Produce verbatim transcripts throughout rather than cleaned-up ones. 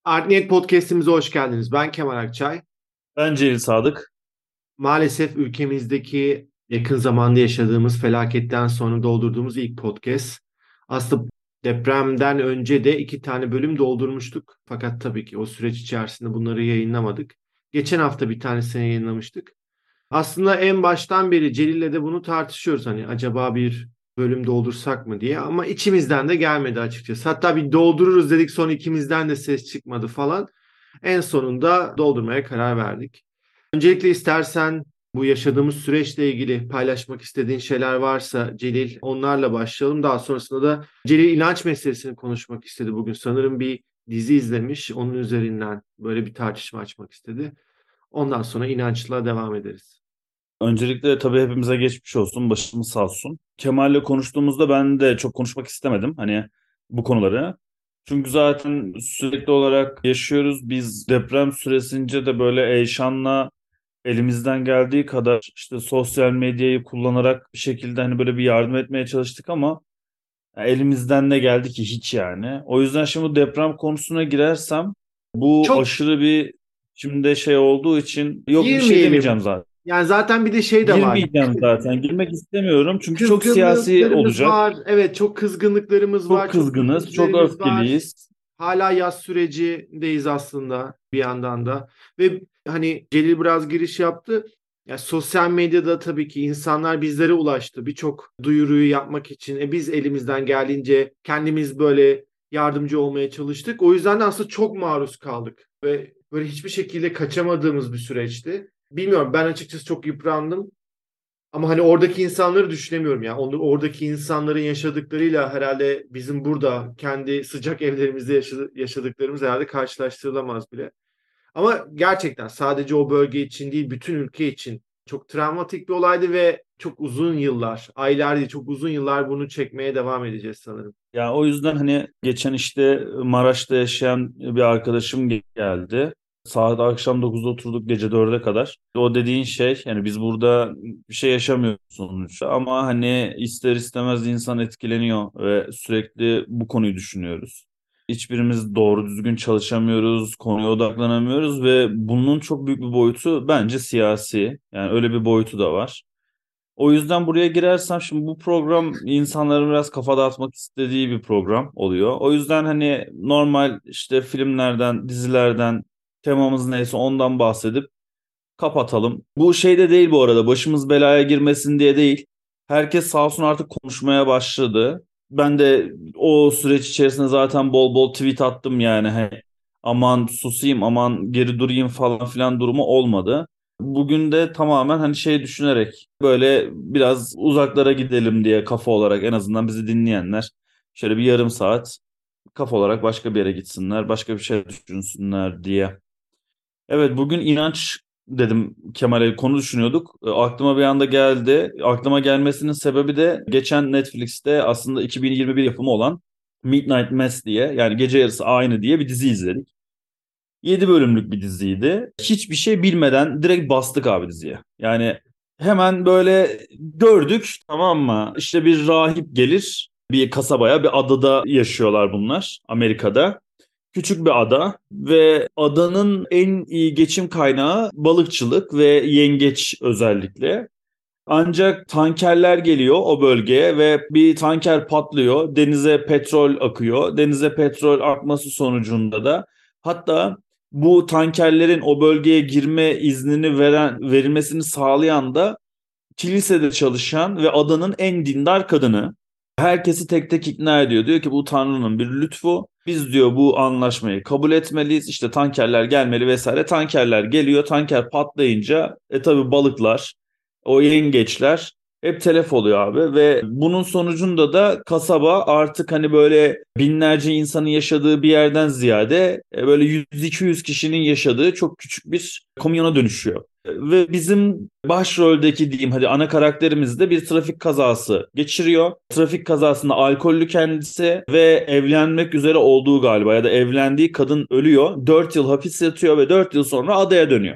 Art Niyet Podcast'imize hoş geldiniz. Ben Kemal Akçay. Ben Celil Sadık. Maalesef ülkemizdeki yakın zamanda yaşadığımız felaketten sonra doldurduğumuz ilk podcast. Aslında depremden önce de iki tane bölüm doldurmuştuk. Fakat tabii ki o süreç içerisinde bunları yayınlamadık. Geçen hafta bir tanesini yayınlamıştık. Aslında en baştan beri Celil'le de bunu tartışıyoruz. Hani acaba bir bölüm doldursak mı diye. Ama içimizden de gelmedi açıkçası. Hatta bir doldururuz dedik, sonra ikimizden de ses çıkmadı falan. En sonunda doldurmaya karar verdik. Öncelikle istersen bu yaşadığımız süreçle ilgili paylaşmak istediğin şeyler varsa Celil, onlarla başlayalım. Daha sonrasında da Celil inanç meselesini konuşmak istedi bugün. Sanırım bir dizi izlemiş. Onun üzerinden böyle bir tartışma açmak istedi. Ondan sonra inançla devam ederiz. Öncelikle tabii hepimize geçmiş olsun, başımız sağ olsun. Kemal'le konuştuğumuzda ben de çok konuşmak istemedim hani bu konuları. Çünkü zaten sürekli olarak yaşıyoruz. Biz deprem süresince de böyle Eyşan'la elimizden geldiği kadar işte sosyal medyayı kullanarak bir şekilde hani böyle bir yardım etmeye çalıştık ama elimizden ne geldi ki hiç yani. O yüzden şimdi bu deprem konusuna girersem bu Çok aşırı bir şimdi şey olduğu için yok bir şey demeyeceğim girmeyelim. zaten. Yani zaten bir de şey de var. Girmeyeceğim zaten. Girmek istemiyorum çünkü çok siyasi Kızgınlıklarımız olacak. var. Evet, çok kızgınlıklarımız Çok var. Çok kızgınız, çok üzüntülerimiz var. öfkeliyiz. Hala yaz sürecindeyiz aslında bir yandan da. Ve hani Celil biraz giriş yaptı. Ya sosyal medyada tabii ki insanlar bizlere ulaştı. Birçok duyuruyu yapmak için e, biz elimizden geldiğince kendimiz böyle yardımcı olmaya çalıştık. O yüzden de aslında çok maruz kaldık ve böyle hiçbir şekilde kaçamadığımız bir süreçti. Bilmiyorum, ben açıkçası çok yıprandım. Ama hani oradaki insanları düşünemiyorum ya. Onu, oradaki insanların yaşadıklarıyla herhalde bizim burada kendi sıcak evlerimizde yaşadı- yaşadıklarımız herhalde karşılaştırılamaz bile. Ama gerçekten sadece o bölge için değil, bütün ülke için çok travmatik bir olaydı ve çok uzun yıllar, aylar değil, çok uzun yıllar bunu çekmeye devam edeceğiz sanırım. Ya o yüzden hani geçen işte Maraş'ta yaşayan bir arkadaşım geldi. Saat akşam dokuzda oturduk gece dörde kadar. O dediğin şey yani biz burada bir şey yaşamıyoruz sonuçta ama hani ister istemez insan etkileniyor ve sürekli bu konuyu düşünüyoruz. Hiçbirimiz doğru düzgün çalışamıyoruz, konuya odaklanamıyoruz ve bunun çok büyük bir boyutu bence siyasi. Yani öyle bir boyutu da var. O yüzden buraya girersem şimdi bu program insanların biraz kafa dağıtmak istediği bir program oluyor. O yüzden hani normal işte filmlerden, dizilerden temamız neyse ondan bahsedip kapatalım. Bu şey de değil bu arada başımız belaya girmesin diye değil. Herkes sağ olsun artık konuşmaya başladı. Ben de o süreç içerisinde zaten bol bol tweet attım yani. Hani aman susayım, aman geri durayım falan filan durumu olmadı. Bugün de tamamen hani şey düşünerek böyle biraz uzaklara gidelim diye kafa olarak en azından bizi dinleyenler şöyle bir yarım saat kafa olarak başka bir yere gitsinler, başka bir şey düşünsünler diye. Evet bugün inanç dedim Kemal'e konu düşünüyorduk. E, aklıma bir anda geldi. Aklıma gelmesinin sebebi de geçen Netflix'te aslında iki bin yirmi bir yapımı olan Midnight Mass diye yani Gece Yarısı Aynı diye bir dizi izledik. Yedi bölümlük bir diziydi. Hiçbir şey bilmeden direkt bastık abi diziye. Yani hemen böyle gördük tamam mı? İşte bir rahip gelir bir kasabaya bir adada yaşıyorlar bunlar Amerika'da. Küçük bir ada ve adanın en iyi geçim kaynağı balıkçılık ve yengeç özellikle. Ancak tankerler geliyor o bölgeye ve bir tanker patlıyor. Denize petrol akıyor. Denize petrol akması sonucunda da hatta bu tankerlerin o bölgeye girme iznini veren verilmesini sağlayan da kilisede çalışan ve adanın en dindar kadını. Herkesi tek tek ikna ediyor. Diyor ki bu Tanrı'nın bir lütfu. Biz diyor bu anlaşmayı kabul etmeliyiz. İşte tankerler gelmeli vesaire. Tankerler geliyor. Tanker patlayınca e tabi balıklar, o yengeçler hep telef oluyor abi ve bunun sonucunda da kasaba artık hani böyle binlerce insanın yaşadığı bir yerden ziyade e, böyle yüz iki yüz kişinin yaşadığı çok küçük bir komyona dönüşüyor. Ve bizim başroldeki diyeyim hadi ana karakterimiz de bir trafik kazası geçiriyor. Trafik kazasında alkollü kendisi ve evlenmek üzere olduğu galiba ya da evlendiği kadın ölüyor. Dört yıl hapis yatıyor ve dört yıl sonra adaya dönüyor.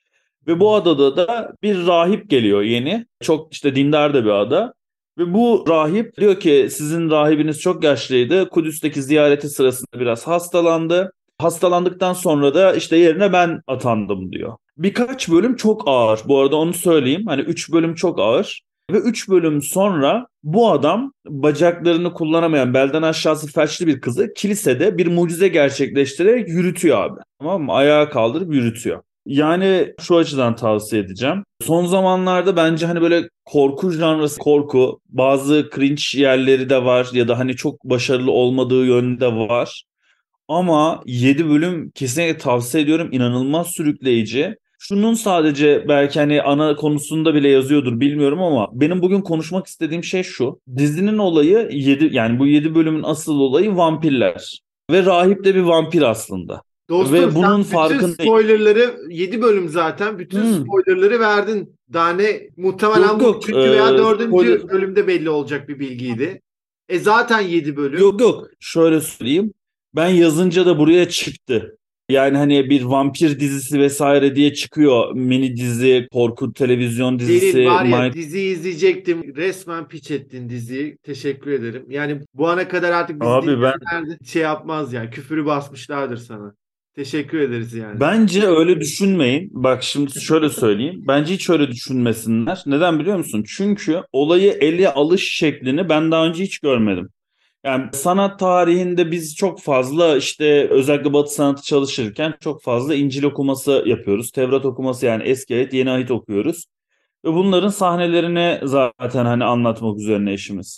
Ve bu adada da bir rahip geliyor yeni. Çok işte dindar da bir ada. Ve bu rahip diyor ki sizin rahibiniz çok yaşlıydı. Kudüs'teki ziyareti sırasında biraz hastalandı. Hastalandıktan sonra da işte yerine ben atandım diyor. Birkaç bölüm çok ağır. Bu arada onu söyleyeyim. Hani üç bölüm çok ağır. Ve üç bölüm sonra bu adam bacaklarını kullanamayan belden aşağısı felçli bir kızı kilisede bir mucize gerçekleştirerek yürütüyor abi. Tamam mı? Ayağa kaldırıp yürütüyor. Yani şu açıdan tavsiye edeceğim. Son zamanlarda bence hani böyle korku janrası, korku, bazı cringe yerleri de var ya da hani çok başarılı olmadığı yönde var. Ama yedi bölüm kesinlikle tavsiye ediyorum. İnanılmaz sürükleyici. Şunun sadece belki hani ana konusunda bile yazıyordur bilmiyorum ama benim bugün konuşmak istediğim şey şu. Dizinin olayı yedi, yani bu yedi bölümün asıl olayı vampirler. Ve rahip de bir vampir aslında. Dostum Ve sen bunun bütün farkında... spoilerları yedi bölüm zaten bütün Hmm, spoilerları verdin. Daha ne muhtemelen yok bu yok. üçüncü veya Ee, spoiler... dördüncü bölümde belli olacak bir bilgiydi. E zaten yedi bölüm. Yok yok. Şöyle söyleyeyim. Ben yazınca da buraya çıktı. Yani hani bir vampir dizisi vesaire diye çıkıyor. Mini dizi, korku televizyon Celil dizisi, var ya Mind... diziyi izleyecektim. Resmen piç ettin diziyi. Teşekkür ederim. Yani bu ana kadar artık bizi Abi ben dinleyenler de şey yapmaz yani. Küfürü basmışlardır sana. Teşekkür ederiz yani. bence öyle düşünmeyin. Bak şimdi şöyle söyleyeyim. Bence hiç öyle düşünmesinler. Neden biliyor musun? Çünkü olayı ele alış şeklini ben daha önce hiç görmedim. Yani sanat tarihinde biz çok fazla işte özellikle Batı sanatı çalışırken çok fazla İncil okuması yapıyoruz. Tevrat okuması yani eski ayet yeni ayet okuyoruz. Ve bunların sahnelerini zaten hani anlatmak üzerine işimiz.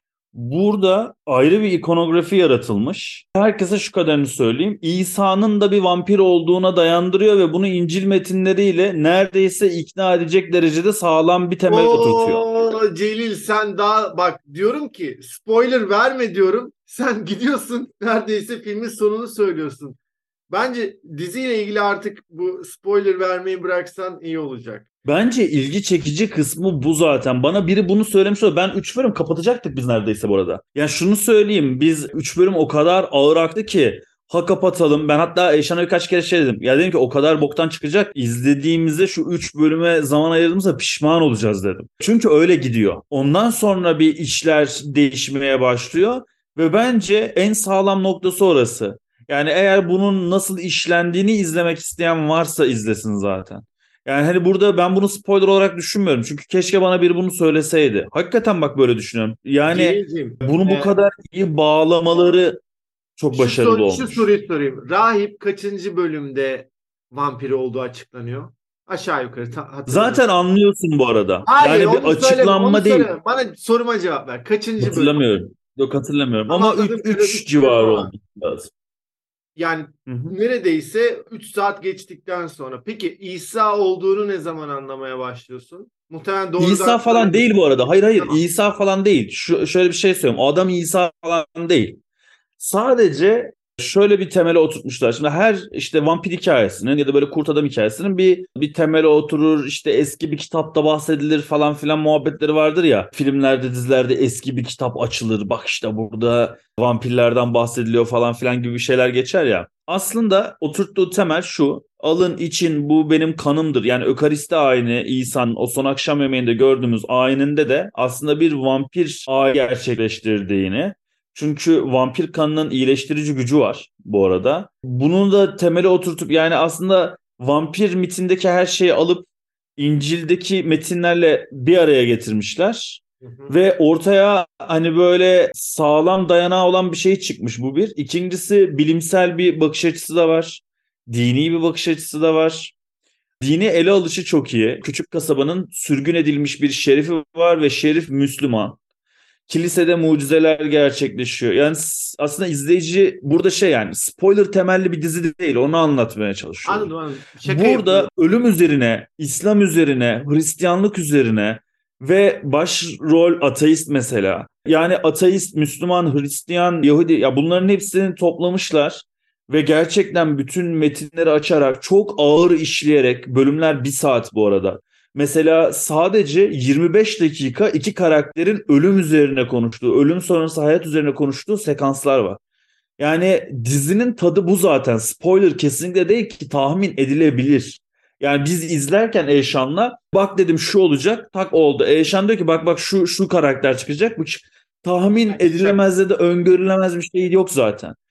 Burada ayrı bir ikonografi yaratılmış. Herkese şu kadarını söyleyeyim. İsa'nın da bir vampir olduğuna dayandırıyor ve bunu İncil metinleriyle neredeyse ikna edecek derecede sağlam bir temel oturtuyor. Oo Celil sen daha bak diyorum ki spoiler verme diyorum. Sen gidiyorsun neredeyse filmin sonunu söylüyorsun. Bence diziyle ilgili artık bu spoiler vermeyi bıraksan iyi olacak. Bence ilgi çekici kısmı bu zaten. Bana biri bunu söylemiş olsa ben üç bölüm kapatacaktık biz neredeyse bu arada. Yani şunu söyleyeyim, biz üç bölüm o kadar ağır aktı ki ha kapatalım. Ben hatta Eşan'a birkaç kere şey dedim. Ya dedim ki o kadar boktan çıkacak. İzlediğimizde şu üç bölüme zaman ayırdığımızda pişman olacağız dedim. Çünkü öyle gidiyor. Ondan sonra bir işler değişmeye başlıyor ve bence en sağlam noktası orası. Yani eğer bunun nasıl işlendiğini izlemek isteyen varsa izlesin zaten. Yani hani burada ben bunu spoiler olarak düşünmüyorum. Çünkü keşke bana biri bunu söyleseydi. Hakikaten bak böyle düşünüyorum. Yani Celil'ciğim bunu bu e, kadar iyi bağlamaları çok şu, başarılı sor, şu olmuş. soruyu sorayım. Rahip kaçıncı bölümde vampiri olduğu açıklanıyor? Aşağı yukarı ta- hatırladın. Zaten anlıyorsun bu arada. Hayır Yani bir onu söyleme onu açıklanma değil. söyleme. Bana soruma cevap ver. Kaçıncı bölüm? Hatırlamıyorum. Yok hatırlamıyorum. Ama Ama anladığım kadarıyla üç üç bölüm civarı falan. olması lazım. Yani Hı hı. neredeyse üç saat geçtikten sonra. Peki İsa olduğunu ne zaman anlamaya başlıyorsun? Muhtemelen doğrudan İsa falan değil söylemiyorsun. bu arada. Hayır hayır Tamam. İsa falan değil. Şu, şöyle bir şey söyleyeyim. O adam İsa falan değil. Sadece şöyle bir temele oturtmuşlar. Şimdi her işte vampir hikayesinin ya da böyle kurt adam hikayesinin bir bir temele oturur. İşte eski bir kitapta bahsedilir falan filan muhabbetleri vardır ya. Filmlerde, dizilerde eski bir kitap açılır. Bak işte burada vampirlerden bahsediliyor falan filan gibi şeyler geçer ya. Aslında oturttuğu temel şu. Alın için bu benim kanımdır. Yani Ökaristi ayini İsa'nın o son akşam yemeğinde gördüğümüz ayininde de aslında bir vampir ayin gerçekleştirdiğini. Çünkü vampir kanının iyileştirici gücü var bu arada. Bunu da temele oturtup yani aslında vampir mitindeki her şeyi alıp İncil'deki metinlerle bir araya getirmişler. Hı hı. Ve ortaya hani böyle sağlam dayanağı olan bir şey çıkmış bu bir. İkincisi bilimsel bir bakış açısı da var. Dini bir bakış açısı da var. Dini ele alışı çok iyi. Küçük kasabanın sürgün edilmiş bir şerifi var ve şerif Müslüman. Kilisede mucizeler gerçekleşiyor. Yani aslında izleyici burada şey yani spoiler temelli bir dizi değil. Onu anlatmaya çalışıyorum. Anladım anladım. Şaka Burada yapıyorum. ölüm üzerine, İslam üzerine, Hristiyanlık üzerine ve başrol ateist mesela. Yani ateist, Müslüman, Hristiyan, Yahudi ya bunların hepsini toplamışlar ve gerçekten bütün metinleri açarak çok ağır işleyerek bölümler bir saat bu arada. Mesela sadece yirmi beş dakika iki karakterin ölüm üzerine konuştuğu, ölüm sonrası hayat üzerine konuştuğu sekanslar var. Yani dizinin tadı bu zaten. Spoiler kesinlikle değil ki tahmin edilebilir. Yani biz izlerken Eyşan'la bak dedim şu olacak, tak oldu. Eyşan diyor ki bak bak şu şu karakter çıkacak. Bu tahmin Şaka. edilemez ya da öngörülemez bir şey yok zaten.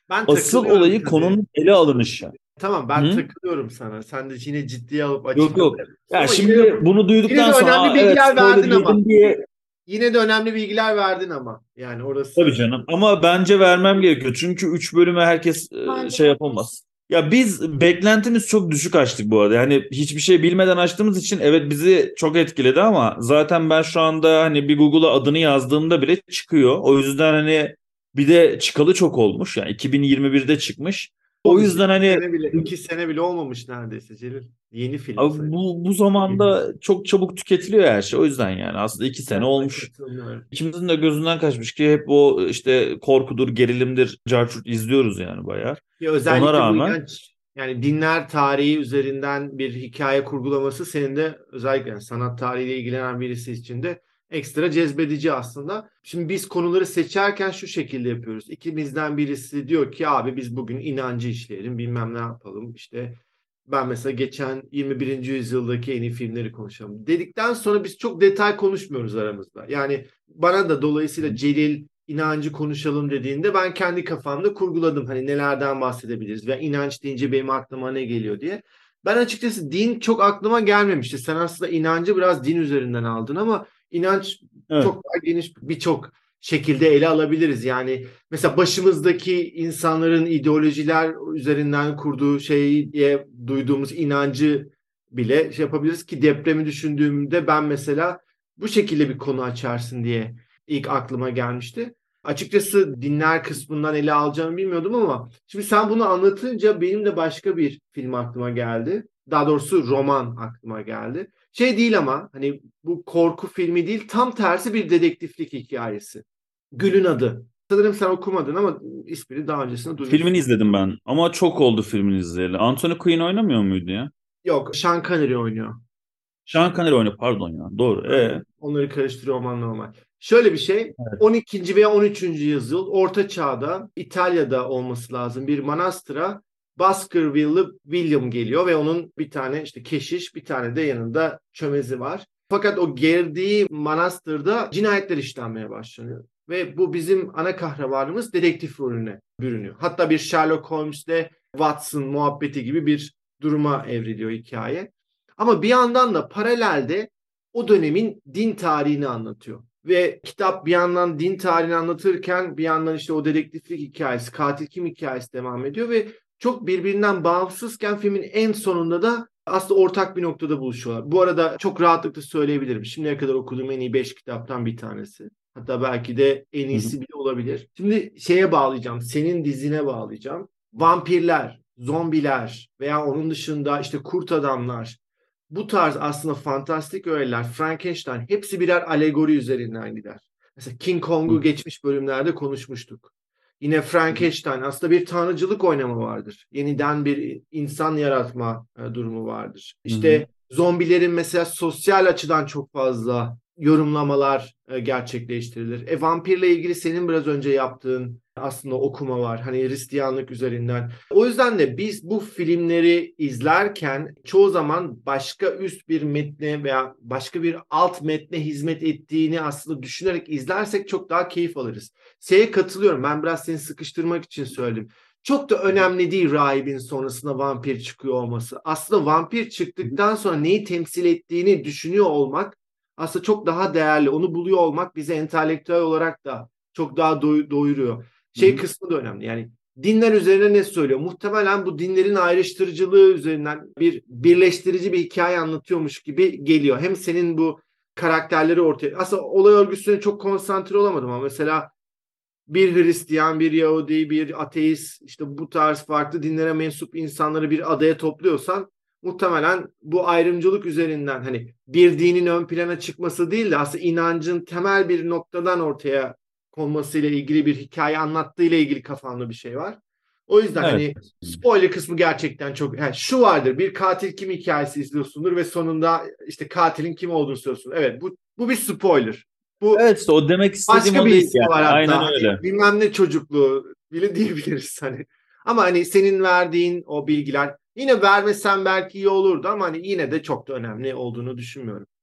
Ben Asıl takılıyorum olayı tabii. konunun ele alınışı. Tamam, ben Hı? takılıyorum sana. Sen de yine ciddiye alıp Yok açıklama yok. yapıyorsun Ya ama yine de şimdi bunu yine de duyduktan sonra önemli "Aa, evet bilgiler spoiler verdin ama. yedim" diye. Yine de önemli bilgiler verdin ama. Yani Tabii orası canım. Ama bence vermem gerekiyor. Çünkü üç bölüme herkes e, şey yapamaz. Ya biz beklentimiz çok düşük açtık bu arada. Yani hiçbir şey bilmeden açtığımız için evet bizi çok etkiledi ama zaten ben şu anda hani bir Google'a adını yazdığımda bile çıkıyor. O yüzden hani bir de çıkalı çok olmuş. Yani iki bin yirmi birde çıkmış. O olmuş. yüzden İki hani sene bile iki sene bile olmamış neredeyse Celil. Yeni film abi sayılır. bu bu zamanda çok çabuk tüketiliyor her şey. O yüzden yani aslında iki sene Ben de olmuş. katılmıyorum. İkimizin de gözünden kaçmış ki hep o işte korkudur, gerilimdir, carçurt izliyoruz yani bayağı. Ya Ona özellikle bu rağmen inanç, yani dinler tarihi üzerinden bir hikaye kurgulaması senin de özellikle yani sanat tarihiyle ilgilenen birisi için de ekstra cezbedici aslında. Şimdi biz konuları seçerken şu şekilde yapıyoruz. İkimizden birisi diyor ki abi biz bugün inancı işleyelim, bilmem ne yapalım. İşte ben mesela geçen yirmi birinci yüzyıldaki en iyi filmleri konuşalım dedikten sonra biz çok detay konuşmuyoruz aramızda. Yani bana da dolayısıyla Celil inancı konuşalım dediğinde ben kendi kafamda kurguladım. Hani nelerden bahsedebiliriz ve inanç deyince benim aklıma ne geliyor diye. Ben açıkçası din çok aklıma gelmemişti. Sen aslında inancı biraz din üzerinden aldın ama inanç evet. çok daha geniş birçok şekilde ele alabiliriz. Yani mesela başımızdaki insanların ideolojiler üzerinden kurduğu şeye duyduğumuz inancı bile şey yapabiliriz ki depremi düşündüğümde ben mesela bu şekilde bir konu açarsın diye ilk aklıma gelmişti. Açıkçası dinler kısmından ele alacağımı bilmiyordum ama şimdi sen bunu anlatınca benim de başka bir film aklıma geldi. Daha doğrusu roman aklıma geldi. Şey değil ama hani bu korku filmi değil, tam tersi bir dedektiflik hikayesi. Gül'ün Adı. Sanırım sen okumadın ama ismini daha öncesinde Filmini duymuşsun. izledim ben ama çok oldu filmini izleyeli. Anthony Quinn oynamıyor muydu ya? Yok, Sean Connery oynuyor. Sean Connery oynuyor pardon ya. Doğru. E. Aynen. Onları karıştırıyor olman normal. Şöyle bir şey. Evet. on ikinci veya on üçüncü yüzyıl Orta Çağ'da İtalya'da olması lazım bir manastıra Baskerville'lı William geliyor ve onun bir tane işte keşiş, bir tane de yanında çömezi var. Fakat o girdiği manastırda cinayetler işlenmeye başlanıyor. Ve bu bizim ana kahramanımız dedektif rolüne bürünüyor. Hatta bir Sherlock Holmes'le Watson muhabbeti gibi bir duruma evriliyor hikaye. Ama bir yandan da paralelde o dönemin din tarihini anlatıyor. Ve kitap bir yandan din tarihini anlatırken bir yandan işte o dedektiflik hikayesi, katil kim hikayesi devam ediyor ve çok birbirinden bağımsızken filmin en sonunda da aslında ortak bir noktada buluşuyorlar. Bu arada çok rahatlıkla söyleyebilirim. Şimdiye kadar okuduğum en iyi beş kitaptan bir tanesi. Hatta belki de en Hı hı. iyisi bile olabilir. Şimdi şeye bağlayacağım, senin dizine bağlayacağım. Vampirler, zombiler veya onun dışında işte kurt adamlar, bu tarz aslında fantastik öğeler, Frankenstein hepsi birer alegori üzerinden gider. Mesela King Hı Kong'u geçmiş bölümlerde konuşmuştuk. Yine hı. Frankenstein aslında bir tanrıcılık oynama vardır. Yeniden bir insan yaratma e, durumu vardır. Hı hı. İşte zombilerin mesela sosyal açıdan çok fazla yorumlamalar e, gerçekleştirilir. E, vampirle ilgili senin biraz önce yaptığın aslında okuma var. Hani Hristiyanlık üzerinden. O yüzden de biz bu filmleri izlerken çoğu zaman başka üst bir metne veya başka bir alt metne hizmet ettiğini aslında düşünerek izlersek çok daha keyif alırız. Şeye katılıyorum. Ben biraz seni sıkıştırmak için söyledim. Çok da önemli değil rahibin sonrasında vampir çıkıyor olması. Aslında vampir çıktıktan sonra neyi temsil ettiğini düşünüyor olmak aslında çok daha değerli. Onu buluyor olmak bize entelektüel olarak da çok daha doy- doyuruyor. Hı Şey hı. kısmı da önemli. Yani dinler üzerine ne söylüyor? Muhtemelen bu dinlerin ayrıştırıcılığı üzerinden bir birleştirici bir hikaye anlatıyormuş gibi geliyor. Hem senin bu karakterleri ortaya... Aslında olay örgüsüne çok konsantre olamadım ama mesela bir Hristiyan, bir Yahudi, bir ateist, işte bu tarz farklı dinlere mensup insanları bir adaya topluyorsan muhtemelen bu ayrımcılık üzerinden hani bir dinin ön plana çıkması değil de aslında inancın temel bir noktadan ortaya konmasıyla ilgili bir hikaye anlattığıyla ilgili kafamda bir şey var. O yüzden Evet. hani spoiler kısmı gerçekten çok... Yani şu vardır, bir katil kim hikayesi izliyorsundur ve sonunda işte katilin kim olduğunu söylüyorsun. Evet, bu, bu bir spoiler. Bu Evet işte o demek istediğim başka o bir değil ismi var yani. Aynen hatta. Hani öyle. bilmem ne çocukluğu bile diyebiliriz hani. Ama hani senin verdiğin o bilgiler yine vermesen belki iyi olurdu ama hani yine de çok da önemli olduğunu düşünmüyorum.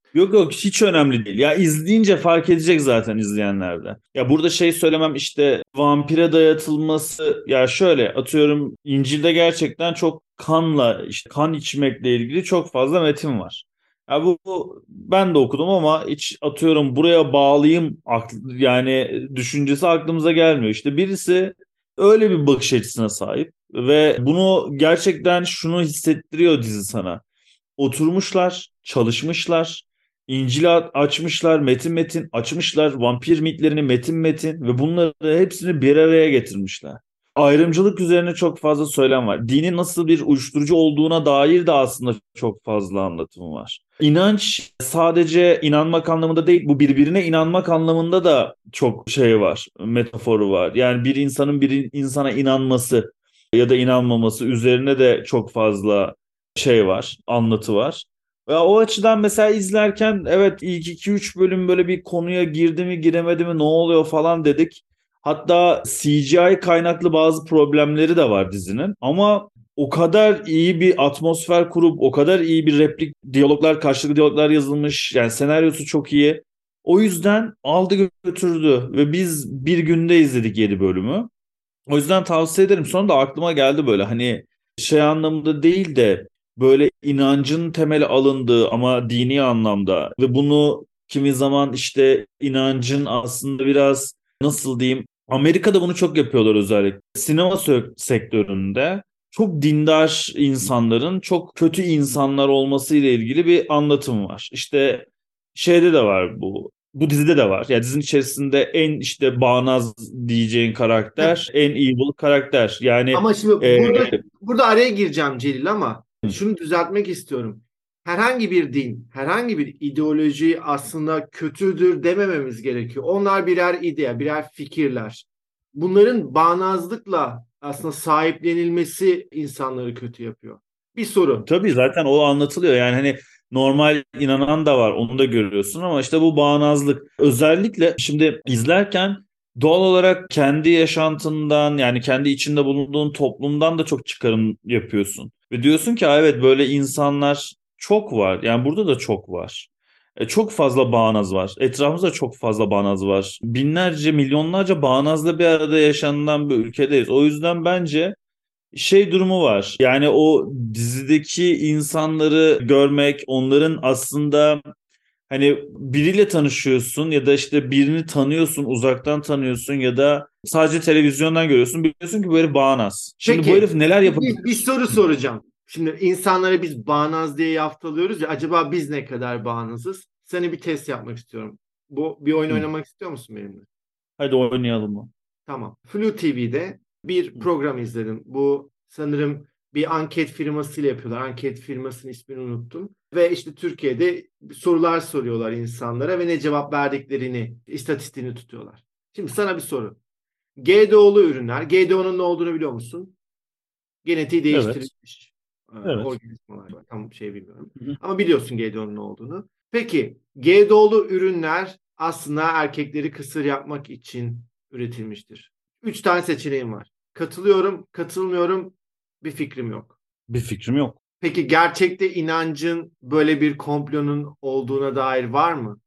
Yok yok, hiç önemli değil. Ya izleyince fark edecek zaten izleyenler de. Ya burada şey söylemem, işte vampire dayatılması, ya şöyle atıyorum, İncil'de gerçekten çok kanla, işte kan içmekle ilgili çok fazla metin var. Ya bu, bu ben de okudum ama hiç atıyorum buraya bağlayayım akl- yani düşüncesi aklımıza gelmiyor. İşte birisi öyle bir bakış açısına sahip ve bunu gerçekten şunu hissettiriyor dizi sana. Oturmuşlar, çalışmışlar, İncil'i a- açmışlar, metin metin açmışlar, vampir mitlerini metin metin ve bunları hepsini bir araya getirmişler. Ayrımcılık üzerine çok fazla söylem var. Dinin nasıl bir uyuşturucu olduğuna dair de aslında çok fazla anlatım var. İnanç sadece inanmak anlamında değil, bu birbirine inanmak anlamında da çok şey var, metaforu var. Yani bir insanın bir insana inanması ya da inanmaması üzerine de çok fazla şey var, anlatı var. Ya o açıdan mesela izlerken evet, ilk iki üç bölüm böyle bir konuya girdi mi giremedi mi ne oluyor falan dedik. Hatta C G I kaynaklı bazı problemleri de var dizinin. Ama o kadar iyi bir atmosfer kurup o kadar iyi bir replik, diyaloglar, karşılıklı diyaloglar yazılmış. Yani senaryosu çok iyi. O yüzden aldı götürdü ve biz bir günde izledik yedi bölümü. O yüzden tavsiye ederim. Sonra da aklıma geldi böyle, hani şey anlamında değil de böyle inancın temeli alındığı ama dini anlamda ve bunu kimi zaman işte inancın aslında biraz, nasıl diyeyim, Amerika'da bunu çok yapıyorlar özellikle. Sinema sö- sektöründe çok dindar insanların çok kötü insanlar olması ile ilgili bir anlatım var. İşte şeyde de var bu. Bu dizide de var. Yani dizinin içerisinde en işte bağnaz diyeceğin karakter, en evil karakter. Yani Ama şimdi e, burada burada araya gireceğim Celil, ama şunu düzeltmek istiyorum. Herhangi bir din, herhangi bir ideoloji aslında kötüdür demememiz gerekiyor. Onlar birer idea, birer fikirler. Bunların bağnazlıkla aslında sahiplenilmesi insanları kötü yapıyor. Bir soru. tabii zaten o anlatılıyor. Yani hani normal inanan da var, onu da görüyorsun ama işte bu bağnazlık. Özellikle şimdi izlerken doğal olarak kendi yaşantından, yani kendi içinde bulunduğun toplumdan da çok çıkarım yapıyorsun. Ve diyorsun ki "Aa, evet, böyle insanlar çok var. Yani burada da çok var. E, çok fazla bağnaz var. Etrafımızda çok fazla bağnaz var. Binlerce, milyonlarca bağnazla bir arada yaşanılan bir ülkedeyiz. O yüzden bence şey durumu var. Yani o dizideki insanları görmek, onların aslında hani biriyle tanışıyorsun ya da işte birini tanıyorsun, uzaktan tanıyorsun ya da sadece televizyondan görüyorsun. Biliyorsun ki böyle bağnaz. Şimdi bu Peki herif neler bir, yapabilir? bir soru soracağım. Şimdi insanlara biz bağnaz diye yaftalıyoruz ya, acaba biz ne kadar bağnazız? Sana bir test yapmak istiyorum. Bu bir oyun Hı. oynamak istiyor musun benimle? Hadi oynayalım mı? Tamam. Flu T V'de bir Hı. program izledim. Bu sanırım bir anket firmasıyla yapıyorlar. Anket firmasının ismini unuttum. Ve işte Türkiye'de sorular soruyorlar insanlara ve ne cevap verdiklerini, istatistiğini tutuyorlar. Şimdi sana bir soru. G D O'lu ürünler. G D O'nun ne olduğunu biliyor musun? Genetiği Evet. değiştirilmiş e, Evet. organizmalar var. Tam şey bilmiyorum. Hı hı. Ama biliyorsun G D O'nun ne olduğunu. Peki G D O'lu ürünler aslında erkekleri kısır yapmak için üretilmiştir. Üç tane seçeneğim var. Katılıyorum, katılmıyorum, bir fikrim yok. Bir fikrim yok. Peki gerçekte inancın böyle bir komplonun olduğuna dair var mı?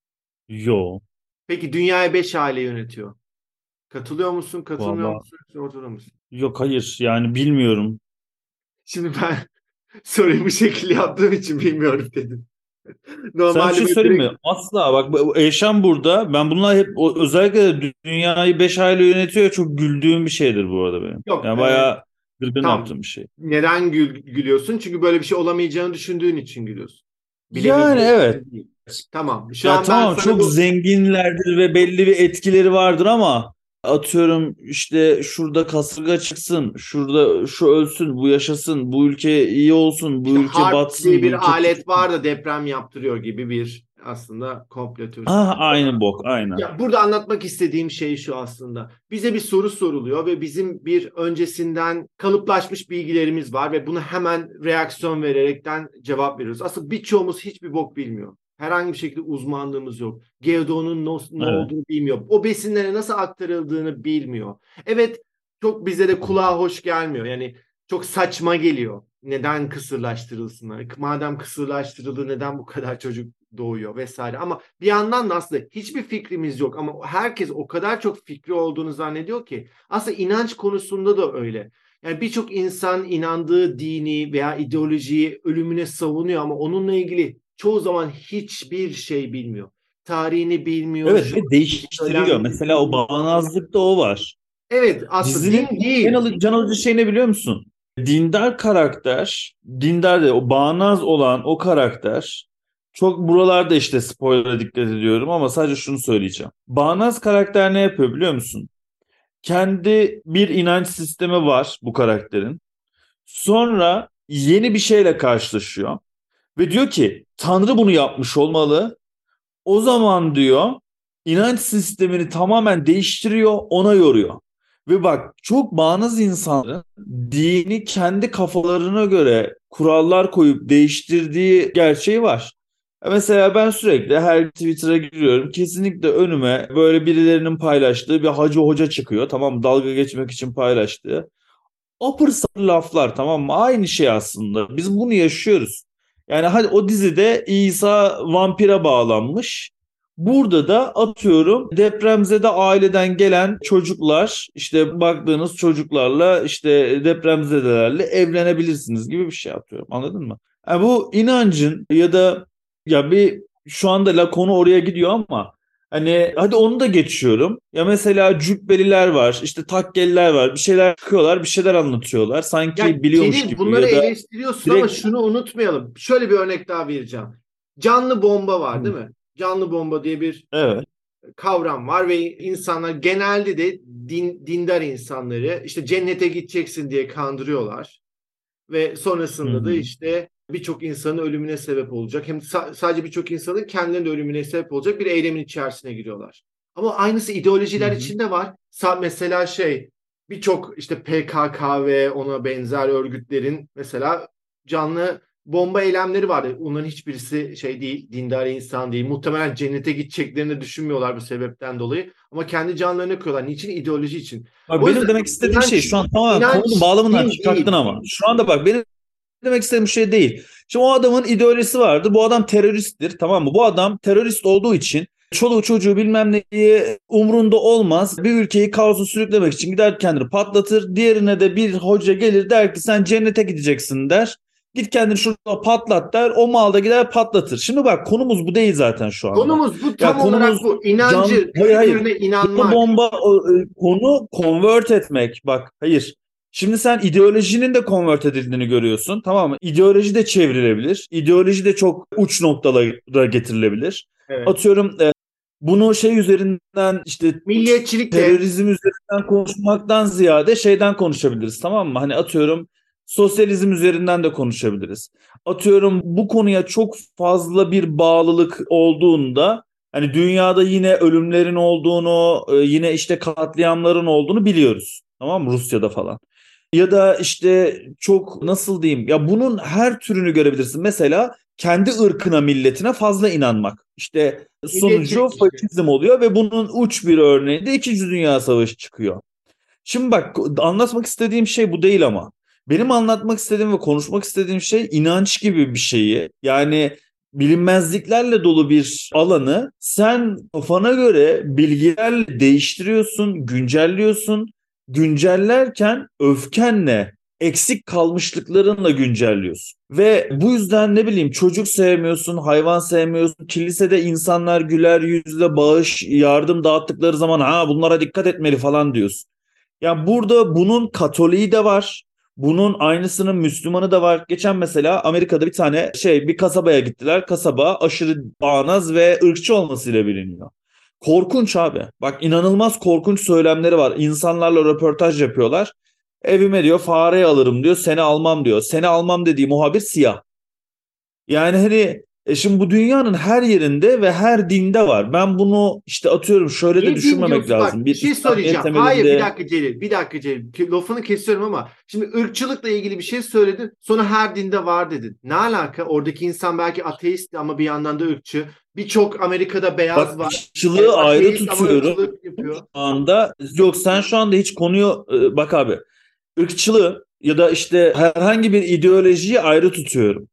Yo. Peki dünyayı beş aile yönetiyor. Katılıyor musun, katılmıyor Vallahi musun, yoksa ortada mısın? yok, hayır, yani bilmiyorum. Şimdi ben soruyu bu şekilde yaptığım için bilmiyorum dedim. Sana bir Normalde şey böyle söyleyeyim mi? direkt Asla, bak bu- Eşan burada. Ben bunlar hep o- özellikle de dünyayı beş aile yönetiyor. Çok güldüğüm bir şeydir bu arada benim. yok. Yani E, bayağı gırgır tam yaptığım bir şey. neden gül- gülüyorsun? Çünkü böyle bir şey olamayacağını düşündüğün için gülüyorsun. Yani Bilemeyeceğin evet. için değil. Tamam. Şu Ya an ben tamam, sana çok bu zenginlerdir ve belli bir etkileri vardır ama atıyorum işte şurada kasırga çıksın, şurada şu ölsün, bu yaşasın, bu ülke iyi olsun, bu işte ülke harp diye batsın, bu bir ülke alet küçülsün. var da deprem yaptırıyor gibi bir aslında komplo teorisi. Ah, aynı bok, aynen. Ya burada anlatmak istediğim şey şu aslında. Bize bir soru soruluyor ve bizim bir öncesinden kalıplaşmış bilgilerimiz var ve buna hemen reaksiyon vererekten cevap veriyoruz. Aslında birçoğumuz hiçbir bok bilmiyor. Herhangi bir şekilde uzmanlığımız yok. G D O'nun ne, ne Evet. olduğunu bilmiyor. O besinlere nasıl aktarıldığını bilmiyor. Evet, çok bize de kulağa hoş gelmiyor. Yani çok saçma geliyor. Neden kısırlaştırılsınlar? Madem kısırlaştırıldı neden bu kadar çocuk doğuyor vesaire. Ama bir yandan da aslında hiçbir fikrimiz yok. Ama herkes o kadar çok fikri olduğunu zannediyor ki. Aslında inanç konusunda da öyle. Yani birçok insan inandığı dini veya ideolojiyi ölümüne savunuyor ama onunla ilgili çoğu zaman hiçbir şey bilmiyor. Tarihini bilmiyor, Evet şu ve değiştiriyor. söylendiğini Mesela o bilmiyor. bağnazlıkta o var. Evet, aslında Dizinin din en değil. alıcı, can alıcı şey ne biliyor musun? Dindar karakter, dindar de o bağnaz olan o karakter, çok buralarda işte spoiler'a dikkat ediyorum ama sadece şunu söyleyeceğim. Bağnaz karakter ne yapıyor biliyor musun? Kendi bir inanç sistemi var bu karakterin. Sonra yeni bir şeyle karşılaşıyor ve diyor ki Tanrı bunu yapmış olmalı. O zaman diyor inanç sistemini tamamen değiştiriyor, ona yoruyor. Ve bak çok bağnaz insanların dini kendi kafalarına göre kurallar koyup değiştirdiği gerçeği var. Mesela ben sürekli her Twitter'a giriyorum. Kesinlikle önüme böyle birilerinin paylaştığı bir hacı hoca çıkıyor. Tamam mı? Dalga geçmek için paylaştığı. Apır sapır laflar, tamam mı? Aynı şey aslında. Biz bunu yaşıyoruz. Yani hadi o dizide İsa vampire bağlanmış. Burada da atıyorum depremzede aileden gelen çocuklar, işte baktığınız çocuklarla, işte depremzedelerle evlenebilirsiniz gibi bir şey atıyorum. Anladın mı? Yani bu inancın ya da ya bir şu anda la konu oraya gidiyor ama hani hadi onu da geçiyorum. Ya mesela cübbeliler var, işte takkeliler var. Bir şeyler çıkıyorlar, bir şeyler anlatıyorlar. Ya Sanki biliyormuş Celil, gibi bunları ya da eleştiriyorsun ama direkt şunu unutmayalım. Şöyle bir örnek daha vereceğim. Canlı bomba var değil Hı, mi? Canlı bomba diye bir evet. kavram var ve insanlar genelde de din, dindar insanları işte cennete gideceksin diye kandırıyorlar. Ve Hı sonrasında da hı. işte birçok insanın ölümüne sebep olacak. Hem sa- sadece birçok insanın kendilerinin de ölümüne sebep olacak bir eylemin içerisine giriyorlar. Ama aynısı Hı ideolojiler hı. içinde var. Sa- mesela şey birçok işte P K K ve ona benzer örgütlerin mesela canlı bomba eylemleri vardı. Onların hiçbirisi şey değil, dindar insan değil. Muhtemelen cennete gideceklerini düşünmüyorlar bu sebepten dolayı. Ama kendi canlarını kırıyorlar. Niçin? İdeoloji için. Bak O benim yüzden demek istediğim şey inanç, şu an tamamen konunun inanç bağlamından din çıkarttın değil. ama. Şu anda bak benim demek istediğim şey değil. Şimdi o adamın ideolojisi vardır. Bu adam teröristtir, tamam mı? Bu adam terörist olduğu için çoluğu çocuğu bilmem neyi umrunda olmaz. Bir ülkeyi kaosu sürüklemek için gider kendini patlatır. Diğerine de bir hoca gelir der ki sen cennete gideceksin der. Git kendini şurada patlat der. O mal da gider patlatır. Şimdi bak konumuz bu değil zaten şu anda. Konumuz bu, Ya tam olarak konumuz bu. can İnancı hayır hayır. birbirine Konu inanmak. bomba o, e, konu convert etmek. Bak hayır. Şimdi sen ideolojinin de convert edildiğini görüyorsun. Tamam mı? İdeoloji de çevrilebilir. İdeoloji de çok uç noktalara getirilebilir. Evet. Atıyorum e, bunu şey üzerinden işte Milliyetçilik de terörizm üzerinden konuşmaktan ziyade şeyden konuşabiliriz, tamam mı? Hani atıyorum sosyalizm üzerinden de konuşabiliriz. Atıyorum bu konuya çok fazla bir bağlılık olduğunda hani dünyada yine ölümlerin olduğunu, e, yine işte katliamların olduğunu biliyoruz. Tamam mı? Rusya'da falan. Ya da işte çok nasıl diyeyim ya bunun her türünü görebilirsin. Mesela kendi ırkına milletine fazla inanmak. İşte sonucu milliyetçilik işte. faşizm oluyor ve bunun uç bir örneği de İkinci Dünya Savaşı çıkıyor. Şimdi bak anlatmak istediğim şey bu değil ama. Benim anlatmak istediğim ve konuşmak istediğim şey inanç gibi bir şeyi. Yani bilinmezliklerle dolu bir alanı sen kafana göre bilgilerle değiştiriyorsun, güncelliyorsun. Güncellerken öfkenle, eksik kalmışlıklarınla güncelliyorsun. Ve bu yüzden ne bileyim çocuk sevmiyorsun, hayvan sevmiyorsun. Kilisede insanlar güler yüzle bağış, yardım dağıttıkları zaman ha bunlara dikkat etmeli falan diyorsun. Ya burada bunun Katoliği de var. Bunun aynısının Müslümanı da var. Geçen mesela Amerika'da bir tane şey bir kasabaya gittiler. Kasaba aşırı bağnaz ve ırkçı olmasıyla biliniyor. Korkunç abi. Bak inanılmaz korkunç söylemleri var. İnsanlarla röportaj yapıyorlar. Evime diyor fareyi alırım diyor. Seni almam diyor. Seni almam dediği muhabir siyah. Yani hani e şimdi bu dünyanın her yerinde ve her dinde var. Ben bunu işte atıyorum şöyle de Niye din düşünmemek diyorsun? lazım. Bak bir Bir şey İslamiyet söyleyeceğim. Hayır, bir temelinde dakika Celil. Bir dakika Celil. Ki- Lafını kesiyorum ama şimdi ırkçılıkla ilgili bir şey söyledin. Sonra her dinde var dedin. Ne alaka? Oradaki insan belki ateist ama bir yandan da ırkçı. Birçok Amerika'da beyaz bak var. E, ırkçılığı ayrı ateist ama tutuyorum ırkçılık şu yapıyor. anda. Yok sen şu anda hiç konuyu e, bak abi ırkçılığı ya da işte herhangi bir ideolojiyi ayrı tutuyorum.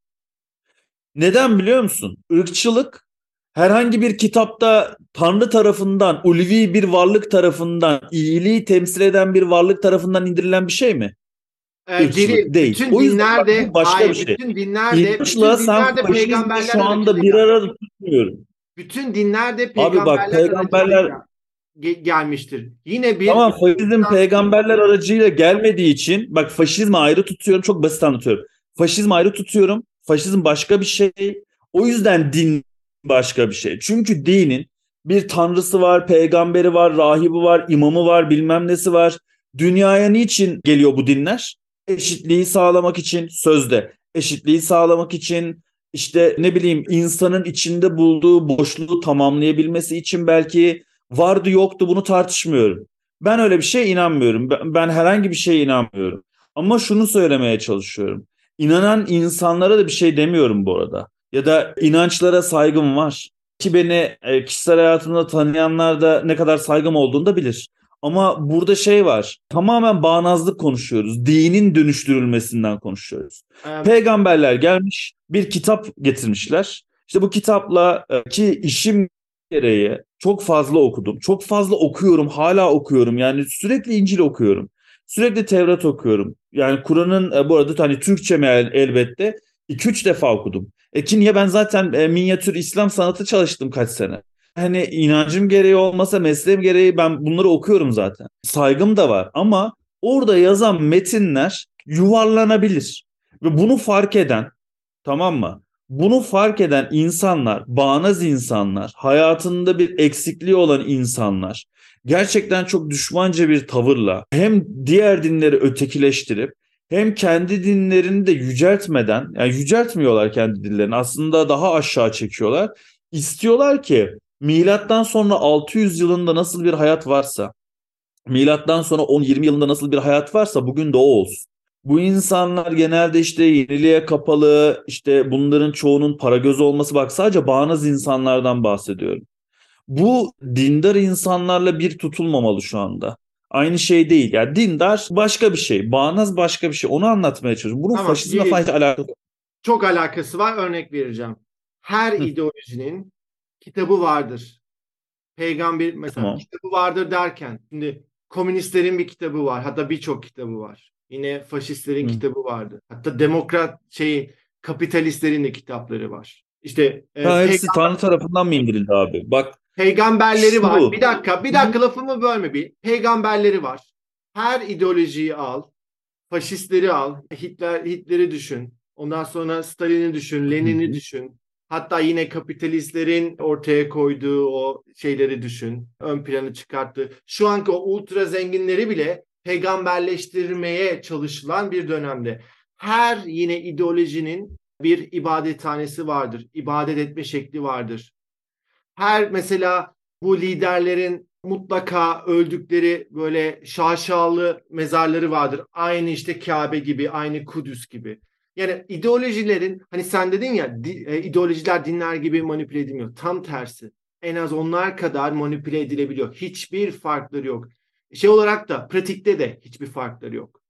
Neden biliyor musun? Irkçılık herhangi bir kitapta Tanrı tarafından, ulvi bir varlık tarafından, iyiliği temsil eden bir varlık tarafından indirilen bir şey mi? E, Irkçılık değil. değil. Bütün O yüzden bak dinlerde bu başka bir hayır, şey. bütün dinlerde İnançla bütün sen dinlerde faşizmi peygamberler şu anda aracıyla bir gelmiş. arada tutmuyorum. Bütün dinlerde Abi bak peygamberler aracıyla peygamberler gel- ge- gelmiştir. Yine bir tamam faşizm peygamberler aracıyla gelmediği için bak faşizmi ayrı tutuyorum. Çok basit anlatıyorum. Faşizmi ayrı tutuyorum. Faşizm başka bir şey. O yüzden din başka bir şey. Çünkü dinin bir tanrısı var, peygamberi var, rahibi var, imamı var, bilmem nesi var. Dünyaya niçin geliyor bu dinler? Eşitliği sağlamak için sözde. Eşitliği sağlamak için işte ne bileyim insanın içinde bulduğu boşluğu tamamlayabilmesi için belki vardı yoktu bunu tartışmıyorum. Ben öyle bir şeye inanmıyorum. Ben, ben herhangi bir şeye inanmıyorum. Ama şunu söylemeye çalışıyorum. İnanan insanlara da bir şey demiyorum bu arada. Ya da inançlara saygım var. Ki beni e, kişisel hayatımda tanıyanlar da ne kadar saygım olduğunu da bilir. Ama burada şey var. Tamamen bağnazlık konuşuyoruz. Dinin dönüştürülmesinden konuşuyoruz. e, Peygamberler gelmiş, bir kitap getirmişler. İşte bu kitapla e, ki işim gereği çok fazla okudum. Çok fazla okuyorum, hala okuyorum. Yani sürekli İncil okuyorum. Sürekli Tevrat okuyorum. Yani Kur'an'ın e, bu arada hani Türkçe meal elbette iki üç defa okudum. E ki niye ben zaten e, minyatür İslam sanatı çalıştım kaç sene. Hani inancım gereği olmasa mesleğim gereği ben bunları okuyorum zaten. Saygım da var ama orada yazan metinler yuvarlanabilir. Ve bunu fark eden, tamam mı? Bunu fark eden insanlar, bağnaz insanlar, hayatında bir eksikliği olan insanlar gerçekten çok düşmanca bir tavırla hem diğer dinleri ötekileştirip hem kendi dinlerini de yüceltmeden, yani yüceltmiyorlar kendi dillerini, aslında daha aşağı çekiyorlar. İstiyorlar ki milattan sonra altı yüz yılında nasıl bir hayat varsa, milattan sonra on yirmi yılında nasıl bir hayat varsa bugün de o olsun. Bu insanlar genelde işte yeniliğe kapalı, işte bunların çoğunun para gözü olması, bak sadece bağnaz insanlardan bahsediyorum. Bu dindar insanlarla bir tutulmamalı şu anda. Aynı şey değil. Yani dindar başka bir şey, bağnaz başka bir şey. Onu anlatmaya çalışıyorum. Bunun tamam. faşizmle falan Yiğit, hiç alakası yok. çok alakası var. Örnek vereceğim. Her Hı, ideolojinin kitabı vardır. Peygamber mesela tamam. kitabı vardır derken şimdi komünistlerin bir kitabı var. Hatta birçok kitabı var. Yine faşistlerin Hı. kitabı vardı. Hatta demokrat şeyi kapitalistlerin de kitapları var. İşte e, Ha, pe- hepsi Tanrı tarafından mı indirildi abi? Bak peygamberleri var. şu. Bir dakika, bir Hı hı. dakika lafımı bölme bir. Peygamberleri var. Her ideolojiyi al. Faşistleri al. Hitler Hitler'i düşün. Ondan sonra Stalin'i düşün, Hı Lenin'i hı. düşün. Hatta yine kapitalistlerin ortaya koyduğu o şeyleri düşün. Ön planı çıkarttı. Şu anki o ultra zenginleri bile peygamberleştirmeye çalışılan bir dönemde. Her yine ideolojinin bir ibadethanesi vardır. İbadet etme şekli vardır. Her mesela bu liderlerin mutlaka öldükleri böyle şaşalı mezarları vardır. Aynı işte Kabe gibi, aynı Kudüs gibi. Yani ideolojilerin hani sen dedin ya di, e, ideolojiler dinler gibi manipüle edilmiyor. Tam tersi. En az onlar kadar manipüle edilebiliyor. Hiçbir farkları yok. Şey olarak da pratikte de hiçbir farkları yok.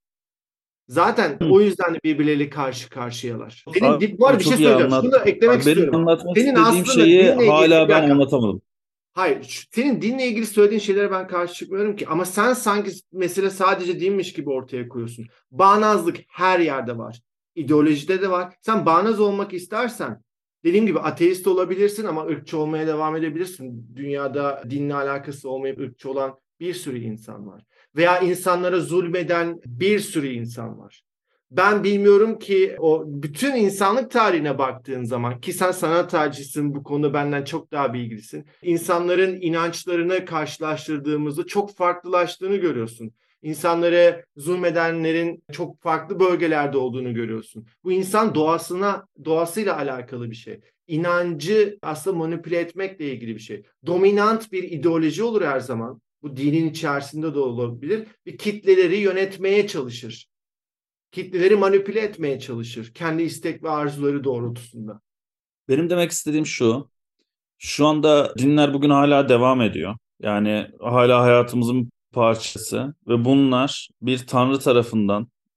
Zaten Hı. o yüzden de birbirleriyle karşı karşıyalar. Senin bu Abi arada bir şey çok iyi söyleyeceğim. Şunu da anlattın. eklemek Bak benim istiyorum. anlatmak Senin istediğim aslında şeyi dinle ilgili bir hala ben dakika. anlatamadım. Hayır, şu- senin dinle ilgili söylediğin şeylere ben karşı çıkmıyorum ki. Ama sen sanki mesele sadece dinmiş gibi ortaya koyuyorsun. Bağnazlık her yerde var. İdeolojide de var. Sen bağnaz olmak istersen, dediğim gibi ateist olabilirsin ama ırkçı olmaya devam edebilirsin. Dünyada dinle alakası olmayıp ırkçı olan bir sürü insan var. Veya insanlara zulmeden bir sürü insan var. Ben bilmiyorum ki o bütün insanlık tarihine baktığın zaman ki sen sanat tarihçisin bu konuda benden çok daha bilgilisin. İnsanların inançlarını karşılaştırdığımızda çok farklılaştığını görüyorsun. İnsanlara zulmedenlerin çok farklı bölgelerde olduğunu görüyorsun. Bu insan doğasına doğasıyla alakalı bir şey. İnancı aslında manipüle etmekle ilgili bir şey. Dominant bir ideoloji olur her zaman. Bu dinin içerisinde de olabilir. Bir kitleleri yönetmeye çalışır, kitleleri manipüle etmeye çalışır. Kendi istek ve arzuları doğrultusunda. Benim demek istediğim şu. Şu anda dinler bugün hala devam ediyor. Yani hala hayatımızın bir parçası ve bunlar bir tanrı tarafından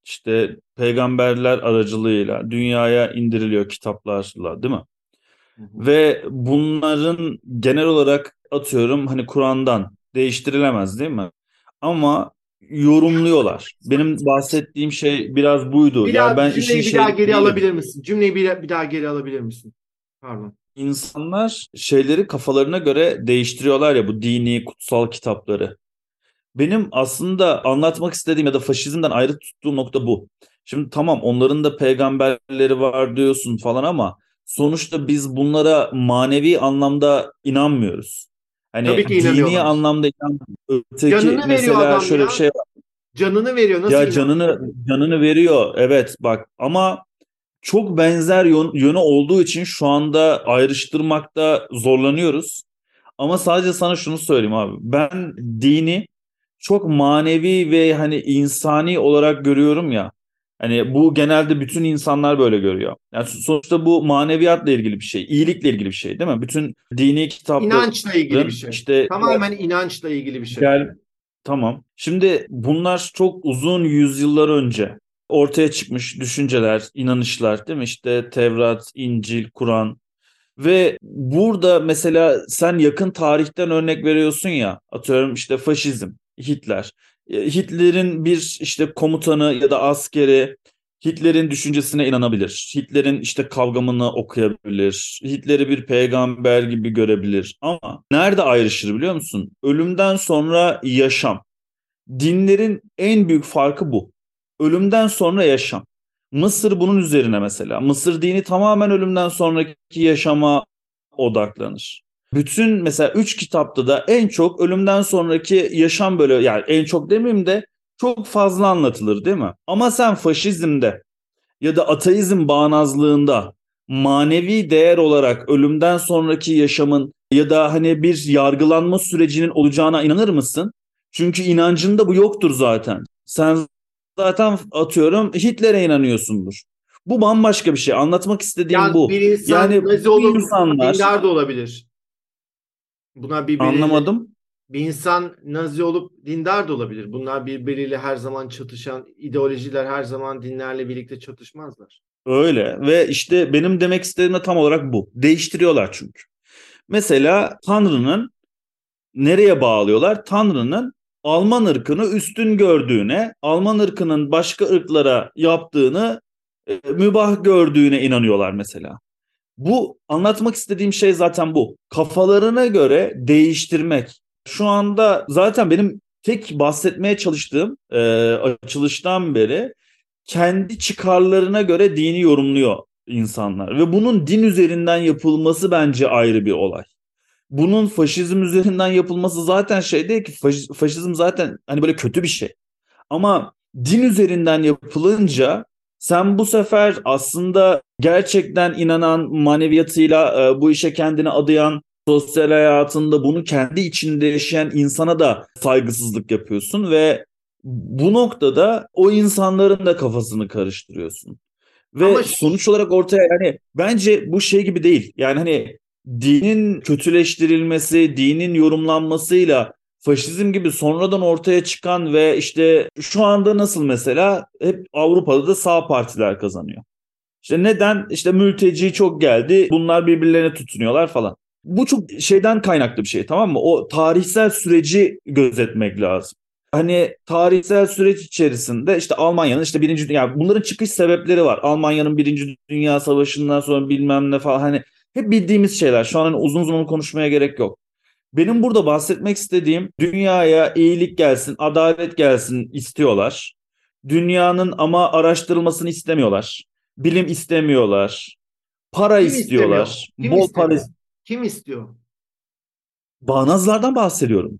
İşte peygamberler aracılığıyla dünyaya indiriliyor kitaplarla, değil mi? Hı hı. Ve bunların genel olarak atıyorum hani Kur'an'dan değiştirilemez, değil mi? Ama yorumluyorlar. Benim bahsettiğim şey biraz buydu. Bir Yani daha ben işin cümleyi bir daha şeyinde geri değilim. alabilir misin? Cümleyi bir, bir daha geri alabilir misin? Pardon. İnsanlar şeyleri kafalarına göre değiştiriyorlar ya, bu dini kutsal kitapları. Benim aslında anlatmak istediğim ya da faşizmden ayrı tuttuğum nokta bu. Şimdi tamam, onların da peygamberleri var diyorsun falan ama sonuçta biz bunlara manevi anlamda inanmıyoruz. Tabii Hani ki dini inanıyorlar. anlamda inanmıyoruz. Öteki Canını veriyor mesela adam şöyle bir ya. şey var. Canını veriyor. Nasıl Ya inan? canını canını veriyor, evet, bak, ama çok benzer yön- yönü olduğu için şu anda ayrıştırmakta zorlanıyoruz. Ama sadece sana şunu söyleyeyim abi. Ben dini çok manevi ve hani insani olarak görüyorum ya. Hani bu genelde bütün insanlar böyle görüyor. Yani sonuçta bu maneviyatla ilgili bir şey, iyilikle ilgili bir şey, değil mi? Bütün dini İnançla ilgili bir kitapların şey. işte Tamamen inançla ilgili bir şey. gel, tamam. Şimdi bunlar çok uzun yüzyıllar önce ortaya çıkmış düşünceler, inanışlar, değil mi? İşte Tevrat, İncil, Kur'an. Ve burada mesela sen yakın tarihten örnek veriyorsun ya, atıyorum işte faşizm, Hitler. E, Hitler'in bir işte komutanı ya da askeri Hitler'in düşüncesine inanabilir. Hitler'in işte kavgamını okuyabilir. Hitler'i bir peygamber gibi görebilir. Ama nerede ayrışır biliyor musun? Ölümden sonra yaşam. Dinlerin en büyük farkı bu. Ölümden sonra yaşam. Mısır bunun üzerine mesela. Mısır dini tamamen ölümden sonraki yaşama odaklanır. Bütün mesela üç kitapta da en çok ölümden sonraki yaşam böyle, yani en çok demeyeyim de çok fazla anlatılır, değil mi? Ama sen faşizmde ya da ateizm bağnazlığında manevi değer olarak ölümden sonraki yaşamın ya da hani bir yargılanma sürecinin olacağına inanır mısın? Çünkü inancında bu yoktur zaten. Sen zaten atıyorum Hitler'e inanıyorsundur. Bu bambaşka bir şey. Anlatmak istediğim Yani bu. bir insan Yani Nazi bu olup insanlar, dindar da olabilir. Buna birbiriyle anlamadım. bir insan Nazi olup dindar da olabilir. Bunlar birbiriyle her zaman çatışan ideolojiler, her zaman dinlerle birlikte çatışmazlar. Öyle ve işte benim demek istediğim de tam olarak bu. Değiştiriyorlar çünkü. Mesela Tanrı'nın nereye bağlıyorlar? Tanrı'nın Alman ırkını üstün gördüğüne, Alman ırkının başka ırklara yaptığını e, mübah gördüğüne inanıyorlar mesela. Bu anlatmak istediğim şey zaten bu. Kafalarına göre değiştirmek. Şu anda zaten benim tek bahsetmeye çalıştığım e, açılıştan beri kendi çıkarlarına göre dini yorumluyor insanlar. Ve bunun din üzerinden yapılması bence ayrı bir olay. Bunun faşizm üzerinden yapılması zaten şey değil ki, faş- faşizm zaten hani böyle kötü bir şey. Ama din üzerinden yapılınca sen bu sefer aslında gerçekten inanan, maneviyatıyla e, bu işe kendini adayan, sosyal hayatında bunu kendi içinde yaşayan insana da saygısızlık yapıyorsun ve bu noktada o insanların da kafasını karıştırıyorsun. Ama Ve sonuç olarak ortaya, yani bence bu şey gibi değil. Yani hani dinin kötüleştirilmesi, dinin yorumlanmasıyla faşizm gibi sonradan ortaya çıkan ve işte şu anda nasıl mesela hep Avrupa'da da sağ partiler kazanıyor. İşte neden? İşte mülteci çok geldi. Bunlar birbirlerine tutunuyorlar falan. Bu çok şeyden kaynaklı bir şey, tamam mı? O tarihsel süreci gözetmek lazım. Hani tarihsel süreç içerisinde işte Almanya'nın işte birinci Dünya, bunların çıkış sebepleri var. Almanya'nın Birinci Dünya Savaşı'ndan sonra bilmem ne falan, hani hep bildiğimiz şeyler. Şu an hani uzun uzun konuşmaya gerek yok. Benim burada bahsetmek istediğim, dünyaya iyilik gelsin, adalet gelsin istiyorlar. Dünyanın ama araştırılmasını istemiyorlar. Bilim istemiyorlar. Para kim istemiyor? istiyorlar. Kim Bol para. istemiyor? Kim istiyor? Bağnazlardan bahsediyorum.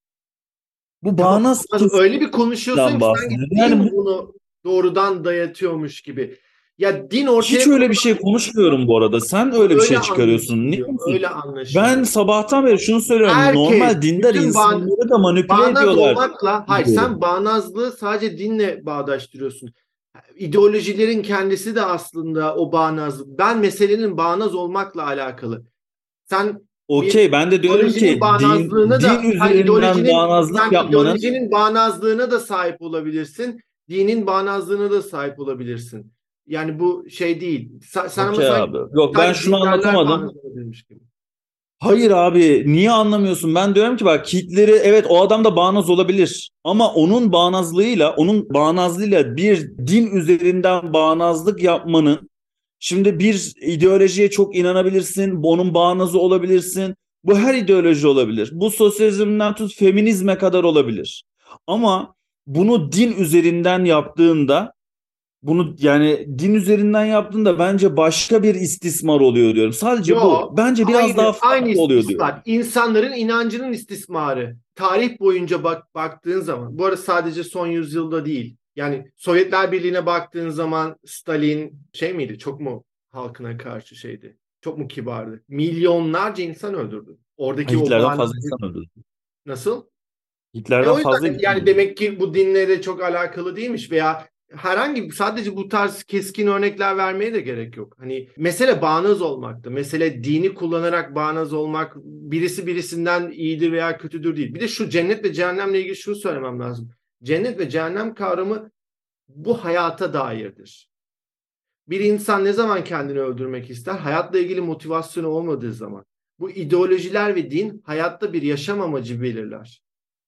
Bu Tamam, bağnaz ama öyle bir kesimden konuşuyorsun ki sanki bahsediyorum. Yani din bu, bunu doğrudan dayatıyormuş gibi. Ya din ortaya hiç öyle bir konulan şey konuşmuyorum bu arada. Sen ama öyle bir öyle şey çıkarıyorsun. Niye anlaşılıyor. musun? Öyle Ben anlaşılıyor. sabahtan beri şunu söylüyorum. Herkes, Normal dindar bütün bağ, insanları da manipüle bağnaz ediyorlar olmakla, hayır sen diyorum. bağnazlığı sadece dinle bağdaştırıyorsun. İdeolojilerin kendisi de aslında o bağnaz. Ben meselenin bağnaz olmakla alakalı. Sen bir Okey, ben de diyorum ideolojinin ki din, bağnazlığına din da sen üzerinden ideolojinin bağnazlık sen yapmanın, ideolojinin bağnazlığına da sahip olabilirsin. dinin bağnazlığına da sahip olabilirsin. Yani bu şey değil. Sen, sen ama Okey sanki abi. Yok ben sadece şunu dindarlar anlatamadım. bağnaz olabilirmiş gibi. Hayır abi niye anlamıyorsun? Ben diyorum ki bak Hitler'i evet o adam da bağnaz olabilir. Ama onun bağnazlığıyla onun bağnazlığıyla bir din üzerinden bağnazlık yapmanın şimdi bir ideolojiye çok inanabilirsin. Onun bağnazı olabilirsin. Bu her ideoloji olabilir. Bu sosyalizmden tut feminizme kadar olabilir. Ama bunu din üzerinden yaptığında bunu yani din üzerinden yaptığında bence başka bir istismar oluyor diyorum. Sadece bu. Yo, Bence biraz daha aynı aynı farklı oluyor diyorum. istismar. İnsanların inancının istismarı. Tarih boyunca bak baktığın zaman, bu arada sadece son yüzyılda değil. Yani Sovyetler Birliği'ne baktığın zaman Stalin şey miydi? Çok mu halkına karşı şeydi? Çok mu kibardı? Milyonlarca insan öldürdü. Oradaki o Hitler'den bağnaz fazla insan öldürdü. nasıl? E Hitler'den o fazla yüzden insan yani öldürdü. demek ki bu dinle çok alakalı değilmiş veya herhangi bir sadece bu tarz keskin örnekler vermeye de gerek yok. Hani mesele bağnaz olmaktı. Mesele dini kullanarak bağnaz olmak birisi birisinden iyidir veya kötüdür değil. Bir de şu cennet ve cehennemle ilgili şunu söylemem lazım. Cennet ve cehennem kavramı bu hayata dairdir. Bir insan ne zaman kendini öldürmek ister? Hayatla ilgili motivasyonu olmadığı zaman. Bu ideolojiler ve din hayatta bir yaşam amacı belirler.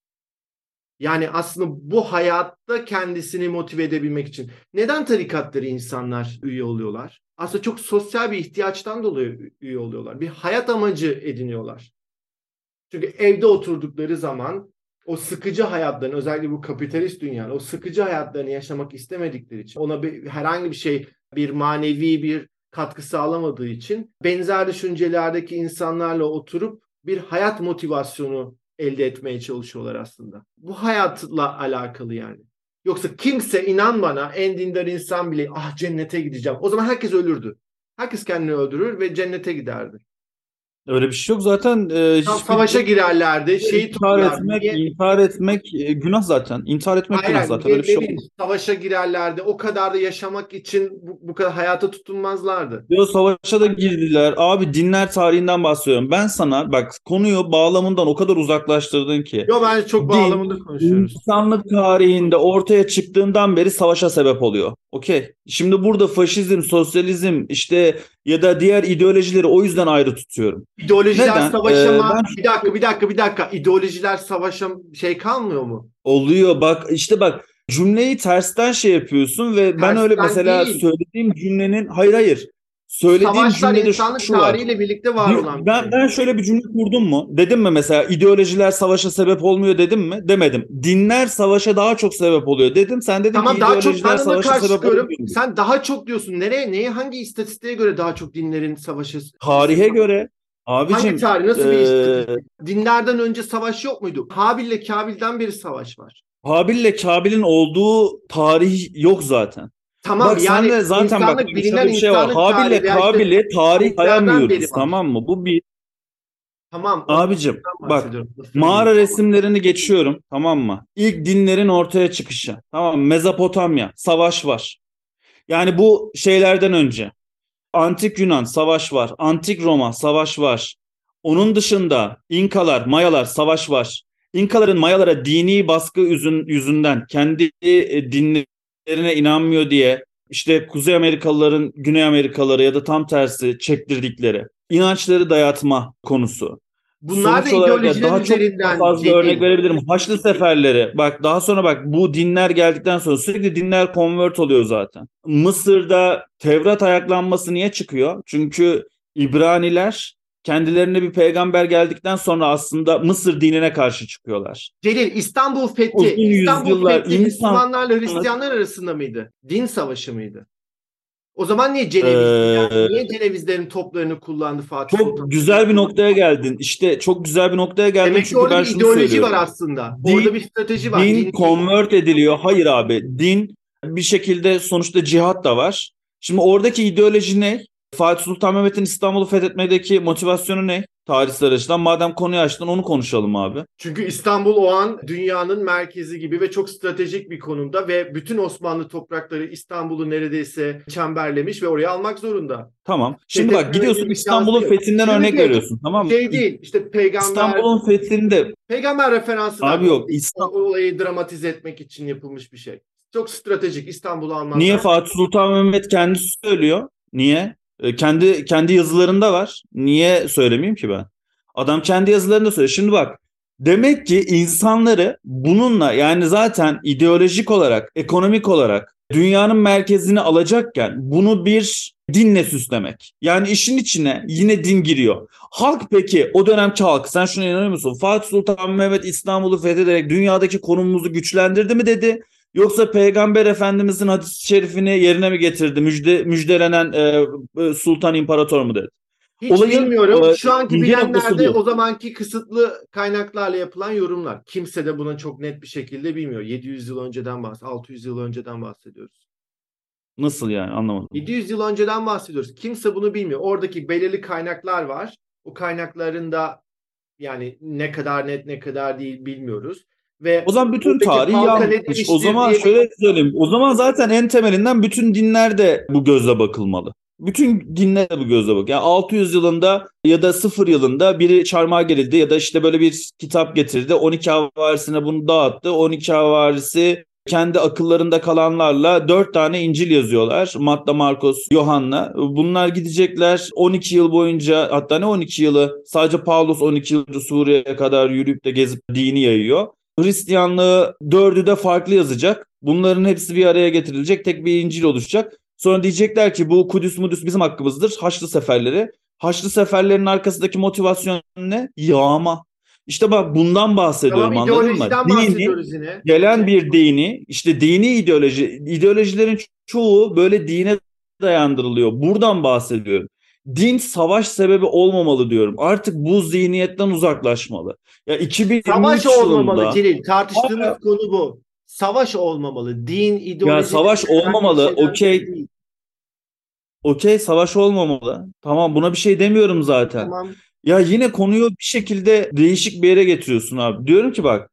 Yani aslında bu hayatta kendisini motive edebilmek için. Neden tarikatları insanlar üye oluyorlar? Aslında çok sosyal bir ihtiyaçtan dolayı üye oluyorlar. Bir hayat amacı ediniyorlar. Çünkü evde oturdukları zaman o sıkıcı hayatlarını, özellikle bu kapitalist dünyanın o sıkıcı hayatlarını yaşamak istemedikleri için, ona bir, herhangi bir şey, bir manevi bir katkı sağlamadığı için benzer düşüncelerdeki insanlarla oturup bir hayat motivasyonu elde etmeye çalışıyorlar aslında. Bu hayatla alakalı yani. Yoksa kimse inan bana en dindar insan bile ah cennete gideceğim. O zaman herkes ölürdü. Herkes kendini öldürür ve cennete giderdi. Öyle bir şey yok zaten e, Tam hiçbir savaşa girerlerdi, şehit intihar olurlardı. etmek, Niye? intihar etmek e, günah zaten. İntihar etmek Hayır, günah hayır. zaten. Ne, Öyle bir ne şey bileyim, olmaz. savaşa girerlerdi. O kadar da yaşamak için bu, bu kadar hayata tutunmazlardı. Diyor savaşa da girdiler. Abi dinler tarihinden bahsediyorum. Ben sana bak konuyu bağlamından o kadar uzaklaştırdın ki. Yo, bence çok Din bağlamında konuşuyoruz. insanlık tarihinde ortaya çıktığından beri savaşa sebep oluyor. Okey. Şimdi burada faşizm, sosyalizm işte ya da diğer ideolojileri o yüzden ayrı tutuyorum. İdeolojiler Neden? savaşa Ee, mı? ben Bir dakika, bir dakika, bir dakika. İdeolojiler savaşa şey kalmıyor mu? oluyor bak işte bak cümleyi tersten şey yapıyorsun ve ben öyle Tersten mesela değil. söylediğim cümlenin hayır hayır söylediğim Savaşlar cümlede şu, insanlık şu var. tarihiyle birlikte var Bir- olan bir Ben, şey. ben şöyle bir cümle kurdum mu? Dedim mi mesela ideolojiler savaşa sebep olmuyor dedim mi? Demedim. Dinler savaşa daha çok sebep oluyor dedim. Sen dedin ki Tamam, daha çok ideolojiler ben ona savaşa karşı sebep çıkıyorum. olmuyor. Sen daha çok diyorsun. Nereye, neye, hangi istatistiğe göre daha çok dinlerin savaşı Tarihe göre Hangi abicim tarih? Nasıl bir e, istatistik? Dinlerden önce savaş yok muydu? Habil'le Kabil'den beri savaş var. Habil'le Kabil'in olduğu tarih yok zaten. Tamam Bak sen yani de zaten bak insanlık bilinen şöyle bir şey var. insanlık tarihi Habil'le veya işte Kabil'i tarih tarihlerden beri sayamıyoruz var. tamam mı? Bu bir Tamam, o abicim ondan bak bahsediyorum. Lafını mağara bölüyorum. resimlerini geçiyorum tamam mı? İlk dinlerin ortaya çıkışı tamam mı? Mezopotamya savaş var. Yani bu şeylerden önce Antik Yunan savaş var. Antik Roma savaş var. Onun dışında İnkalar, Mayalar savaş var. İnkaların Mayalara dini baskı yüzün, yüzünden kendi e, dinlerine inanmıyor diye işte Kuzey Amerikalıların Güney Amerikalıları ya da tam tersi çektirdikleri inançları dayatma konusu. Bunlar da Sonuç olarak ya ideolojiler daha çok üzerinden fazla örnek Celil. verebilirim. Haçlı seferleri. Bak daha sonra bak bu dinler geldikten sonra sürekli dinler convert oluyor zaten. Mısır'da Tevrat ayaklanması niye çıkıyor? Çünkü İbraniler kendilerine bir peygamber geldikten sonra aslında Mısır dinine karşı çıkıyorlar. Celil, İstanbul Fethi. Uzun İstanbul yüzyıllar Fethi insanlık Müslümanlarla Hristiyanlar arasında mıydı? Din savaşı mıydı? O zaman niye Cenevizliler, e, niye Cenevizlerin toplarını kullandı Fatih Sultan çok güzel bir Mehmet? noktaya geldin. İşte çok güzel bir noktaya geldin Demek ki çünkü orada ben bir şunu ideoloji var söylüyorum. aslında. Orada bir Din, strateji var. din Din değil. convert ediliyor. Hayır abi. Din bir şekilde sonuçta cihat da var. Şimdi oradaki ideoloji ne? Fatih Sultan Mehmet'in İstanbul'u fethetmedeki motivasyonu ne? Tarihsel açıdan. Madem konuyu açtın onu konuşalım abi. Çünkü İstanbul o an dünyanın merkezi gibi ve çok stratejik bir konumda ve bütün Osmanlı toprakları İstanbul'u neredeyse çemberlemiş ve oraya almak zorunda. Tamam. Şimdi bak Fethetmeme gidiyorsun gibi bir şansı İstanbul'un yok. fethinden Şunu örnek geç. veriyorsun tamam mı? Şey değil işte peygamber İstanbul'un fethinde peygamber referansı abi verme. O, yok İstanbul o olayı dramatize etmek için yapılmış bir şey. Çok stratejik. İstanbul'u Niye? almazlar. Fatih Sultan Mehmet kendisi söylüyor. Niye? E, kendi kendi yazılarında var. Niye söylemeyeyim ki ben? Adam kendi yazılarında söylüyor. Şimdi bak, demek ki insanları bununla, yani zaten ideolojik olarak, ekonomik olarak dünyanın merkezini alacakken bunu bir dinle süslemek. Yani işin içine yine din giriyor. Halk, peki o dönemki halk, sen şuna inanıyor musun? Fatih Sultan Mehmet İstanbul'u fethederek dünyadaki konumumuzu güçlendirdi mi dedi? Yoksa Peygamber Efendimizin hadis-i şerifini yerine mi getirdi? Müjde, müjdelenen e, e, Sultan İmparator mu dedi? Hiç Olayın bilmiyorum. e, Şu anki ince bilenler noktası de bu. o zamanki kısıtlı kaynaklarla yapılan yorumlar. Kimse de buna çok net bir şekilde bilmiyor. yedi yüz yıl önceden bahsediyoruz. altı yüz yıl önceden bahsediyoruz. Nasıl yani, anlamadım. yedi yüz yıl önceden bahsediyoruz. Kimse bunu bilmiyor. Oradaki belirli kaynaklar var. O kaynakların da yani ne kadar net ne kadar değil bilmiyoruz. O Ve zaman bütün oradaki tarihi halka ne yanlış. O demiştir zaman diye bir... şöyle söyleyeyim. O zaman zaten en temelinden bütün dinlerde bu gözle bakılmalı. Bütün dinlere bu gözle bak. Yani altı yüz yılında ya da sıfır yılında biri çarmıha gerildi ya da işte böyle bir kitap getirdi. on iki havarisine bunu dağıttı. on iki havarisi kendi akıllarında kalanlarla dört tane İncil yazıyorlar. Matta, Markos, Yohanna. Bunlar gidecekler on iki yıl boyunca, hatta ne on iki yılı, sadece Pavlos on iki yıl Suriye'ye kadar yürüyüp de gezip dini yayıyor. Hristiyanlığı dördü de farklı yazacak. Bunların hepsi bir araya getirilecek. Tek bir İncil oluşacak. Sonra diyecekler ki bu Kudüs Mudüs bizim hakkımızdır. Haçlı seferleri. Haçlı seferlerin arkasındaki motivasyon ne? Yağma. İşte bak, bundan Tamam, bahsediyorum, anladın mı? ideolojiden Dini, bahsediyoruz yine. gelen bir dini, işte dini ideoloji, ideolojilerin çoğu böyle dine dayandırılıyor. Buradan bahsediyorum. Din savaş sebebi olmamalı diyorum. Artık bu zihniyetten uzaklaşmalı. Ya Savaş iki bin yirmi üç olmamalı yılında Celil. Tartıştığımız konu bu. Savaş olmamalı. Din, ya ideoloji savaş herhangi bir olmamalı. şeyden Okey, değil. okey, savaş olmamalı. Tamam, buna bir şey demiyorum zaten. Tamam. Ya yine konuyu bir şekilde değişik bir yere getiriyorsun abi. Diyorum ki bak,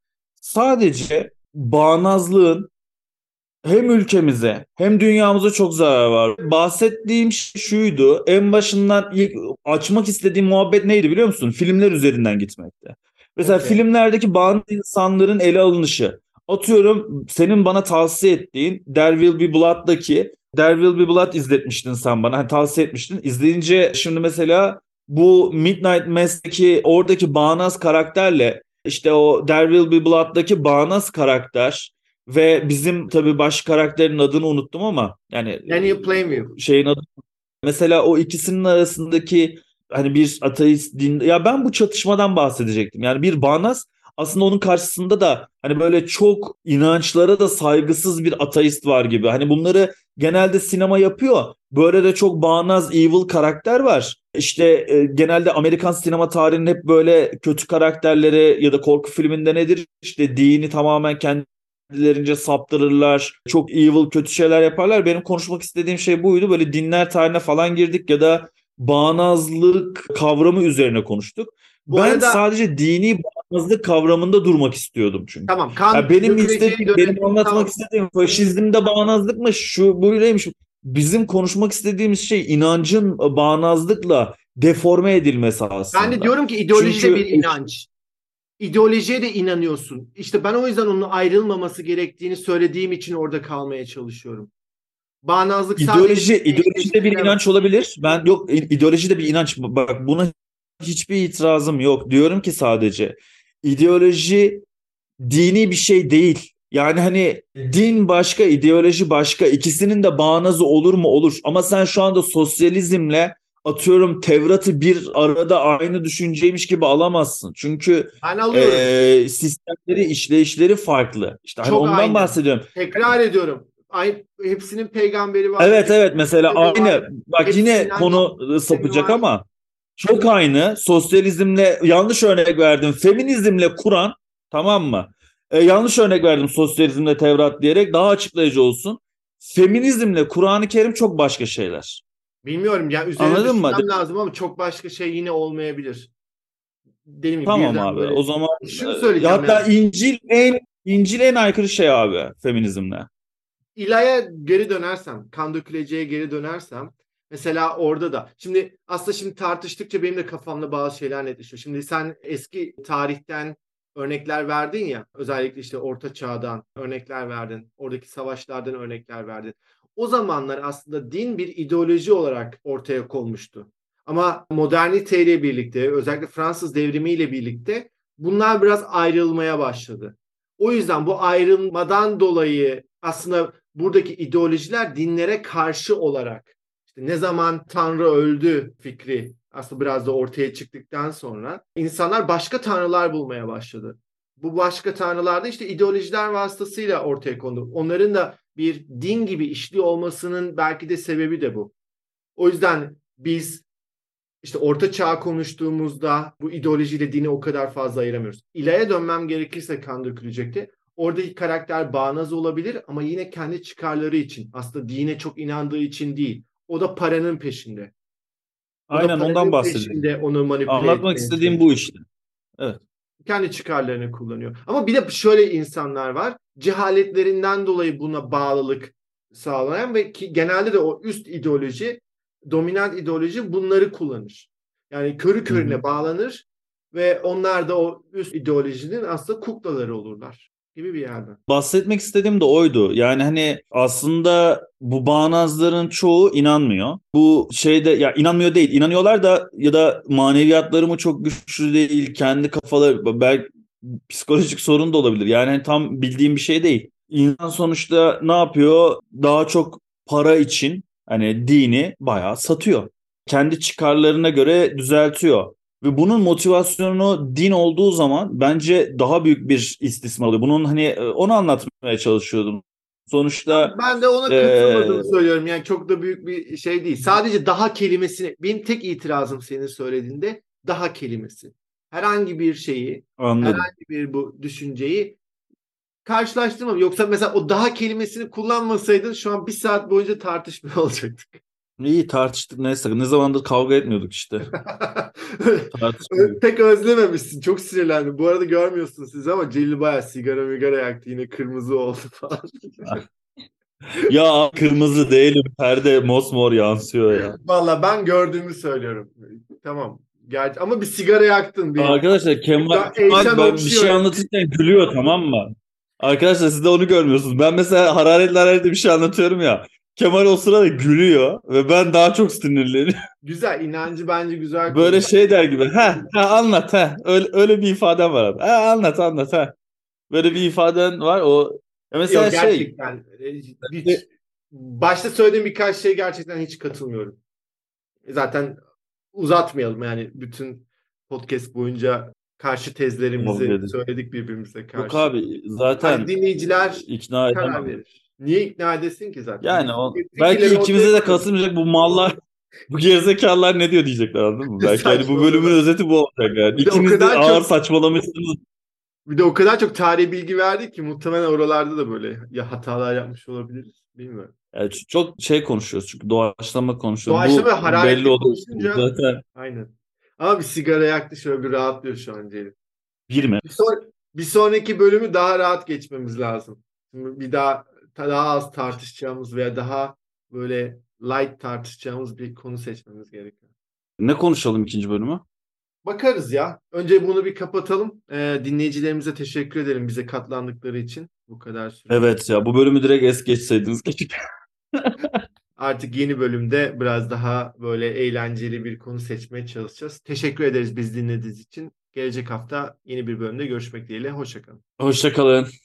sadece bağnazlığın hem ülkemize hem dünyamıza çok zarar var. Bahsettiğim şey şuydu. En başından ilk açmak istediğim muhabbet neydi biliyor musun? Filmler üzerinden gitmekte. Mesela Okey. filmlerdeki bağımlı insanların ele alınışı. Atıyorum, senin bana tavsiye ettiğin There Will Be Blood'daki There Will Be Blood izletmiştin sen bana. Hani tavsiye etmiştin. İzleyince şimdi mesela bu Midnight Mass'teki oradaki bağnaz karakterle işte o There Will Be Blood'daki bağnaz karakter ve bizim tabii baş karakterin adını unuttum ama yani Daniel Plainview. e, şeyin adı, mesela o ikisinin arasındaki hani bir ateist din, ya ben bu çatışmadan bahsedecektim. Yani bir bağnaz aslında, onun karşısında da hani böyle çok inançlara da saygısız bir ateist var gibi. Hani bunları genelde sinema yapıyor. Böyle de çok bağnaz evil karakter var. İşte e, genelde Amerikan sinema tarihinin hep böyle kötü karakterleri ya da korku filminde nedir? İşte dini tamamen kendilerince saptırırlar. Çok evil, kötü şeyler yaparlar. Benim konuşmak istediğim şey buydu. Böyle dinler tarihine falan girdik ya da bağnazlık kavramı üzerine konuştuk. Bu Ben arada sadece dini bağnazlık kavramında durmak istiyordum çünkü. tamam, kan Ya benim döküleceği istediğim, dönem benim anlatmak tamam. istediğim faşizmde bağnazlıkmış, şu böyleymiş. Bizim konuşmak istediğimiz şey inancın bağnazlıkla deforme edilmesi Ben de aslında. diyorum ki ideoloji de bir Çünkü inanç. İdeolojiye de inanıyorsun. İşte ben o yüzden onun ayrılmaması gerektiğini söylediğim için orada kalmaya çalışıyorum. Bağnazlık sadece ideoloji, bir ideoloji de bir eşleştirme. inanç olabilir. Ben yok, ideoloji de bir inanç. Bak, buna hiçbir itirazım yok. Diyorum ki sadece ideoloji dini bir şey değil. Yani hani din başka, ideoloji başka. İkisinin de bağnazı olur mu? Olur. Ama sen şu anda sosyalizmle atıyorum Tevrat'ı bir arada aynı düşünceymiş gibi alamazsın. Çünkü Ben alıyorum. e, sistemleri, işleyişleri farklı. İşte hani Çok ondan aynı. bahsediyorum. Tekrar ediyorum. Ay, hepsinin peygamberi var. Evet, evet, Hepsinin mesela kitabı var. aynı. Bak, Hepsinin yine inanç konu sistemi sapacak var. ama çok aynı. Sosyalizmle, yanlış örnek verdim. Feminizmle Kur'an, tamam mı? E, yanlış örnek verdim sosyalizmle Tevrat diyerek, daha açıklayıcı olsun. Feminizmle Kur'an-ı Kerim çok başka şeyler. Bilmiyorum ya, üzerine Anladın mı? düşünmem lazım ama çok başka şey yine olmayabilir. Dediğim gibi Tamam birden abi. böyle. O zaman Şunu e, söyleyeceğim hatta ya. İncil en İncil en aykırı şey abi feminizmle. İla'ya geri dönersem, kan döküleceğe geri dönersem, mesela orada da. Şimdi aslında şimdi tartıştıkça benim de kafamda bazı şeyler netleşiyor. Şimdi sen eski tarihten örnekler verdin ya, özellikle işte Orta Çağ'dan örnekler verdin, oradaki savaşlardan örnekler verdin. O zamanlar aslında din bir ideoloji olarak ortaya konmuştu. Ama moderniteyle birlikte, özellikle Fransız devrimiyle birlikte bunlar biraz ayrılmaya başladı. O yüzden bu ayrılmadan dolayı aslında buradaki ideolojiler dinlere karşı olarak, işte ne zaman Tanrı öldü fikri aslında biraz da ortaya çıktıktan sonra insanlar başka tanrılar bulmaya başladı. Bu başka tanrılar da işte ideolojiler vasıtasıyla ortaya kondu. Onların da bir din gibi işliyor olmasının belki de sebebi de bu. O yüzden biz işte Orta Çağ konuştuğumuzda bu ideolojiyle dini o kadar fazla ayıramıyoruz. İla'ya dönmem gerekirse kan dökülecekti. Oradaki karakter bağnaz olabilir ama yine kendi çıkarları için. Aslında dine çok inandığı için değil. O da paranın peşinde. O da Aynen ondan paranın bahsediyorum. peşinde onu manipüle Anlatmak etmeye istediğim bu çalışıyor. işte. Evet. Kendi çıkarlarını kullanıyor. Ama bir de şöyle insanlar var. Cehaletlerinden dolayı buna bağlılık sağlayan ve ki genelde de o üst ideoloji, dominant ideoloji bunları kullanır. Yani körü Hı hı. körüne bağlanır ve onlar da o üst ideolojinin aslında kuklaları olurlar gibi bir yerden. Bahsetmek istediğim de oydu. Yani hani aslında bu bağnazların çoğu inanmıyor. Bu şeyde ya inanmıyor değil, inanıyorlar da ya da maneviyatları mı çok güçlü değil, kendi kafaları belki psikolojik sorun da olabilir. Yani hani tam bildiğim bir şey değil. İnsan sonuçta ne yapıyor? Daha çok para için hani dini bayağı satıyor. Kendi çıkarlarına göre düzeltiyor. Ve bunun motivasyonu din olduğu zaman bence daha büyük bir istismar oluyor. Bunun hani e, onu anlatmaya çalışıyordum. Sonuçta Ben de ona e, katılmadığımı söylüyorum. Yani çok da büyük bir şey değil. Sadece daha kelimesini, benim tek itirazım senin söylediğinde daha kelimesi. Herhangi bir şeyi, anladım. herhangi bir bu düşünceyi karşılaştırmam. Yoksa mesela o daha kelimesini kullanmasaydın şu an bir saat boyunca tartışma olacaktık. İyi tartıştık neyse. Ne zamandır kavga etmiyorduk işte. Tartışmıyorduk. Pek özlememişsin. Çok sinirlendim. Bu arada görmüyorsunuz siz ama Celil bayağı sigara migara yaktı. Yine kırmızı oldu falan. Ya kırmızı değilim. Perde mosmor yansıyor ya. Valla ben gördüğümü söylüyorum. Tamam. Gerçi, ama bir sigara yaktın. Bir Arkadaşlar Kemal, Kemal Eyşan ben bir şey okşuyor. anlatırken gülüyor tamam mı? Arkadaşlar siz de onu görmüyorsunuz. Ben mesela hararetli hararetli bir şey anlatıyorum ya. Kemal o sırada gülüyor ve ben daha çok sinirleniyorum. Güzel. inancı bence güzel konu. Böyle şey der gibi. Ha, ha anlat ha. Öyle, öyle bir ifaden var abi. Ha anlat anlat ha. Böyle bir ifaden var. O ya mesela Yok şey gerçekten. e, Hiç, başta söylediğim birkaç şey gerçekten hiç katılmıyorum. Zaten uzatmayalım yani bütün podcast boyunca karşı kavga tezlerimizi edin. söyledik birbirimize Yok karşı. abi Hani zaten dinleyiciler ikna karar edemem. verir. Niye ikna edesin ki zaten? Yani Biz o belki fikirleri ortaya ikimize de koyuyoruz. katılmayacak bu mallar bu gerizekalılar ne diyor diyecekler anladın mı? Belki hani bu bölümün Saçmalama. özeti bu olacak yani. Bir de o İkiniz de kadar ağır çok saçmalamışsınız. bir de o kadar çok tarihi bilgi verdik ki muhtemelen oralarda da böyle ya hatalar yapmış olabiliriz. Bilmiyorum. Yani ç- çok şey konuşuyoruz çünkü doğaçlama konuşuyoruz. Doğaçlama ve Bu belli hararetli oluyor konuşunca zaten. aynen. Ama bir sigara yaktı şöyle bir rahatlıyor şu an diyelim. Bir mi? Bir, son- bir sonraki bölümü daha rahat geçmemiz lazım. Şimdi bir daha daha az tartışacağımız veya daha böyle light tartışacağımız bir konu seçmemiz gerekiyor. Ne konuşalım ikinci bölümü? Bakarız ya. Önce bunu bir kapatalım. Ee, dinleyicilerimize teşekkür ederim bize katlandıkları için bu kadar süre. Evet ya bu bölümü direkt es geçseydiniz keşke. Artık yeni bölümde biraz daha böyle eğlenceli bir konu seçmeye çalışacağız. Teşekkür ederiz biz dinlediğiniz için. Gelecek hafta yeni bir bölümde görüşmek dileğiyle. Hoşça kalın. Hoşça kalın.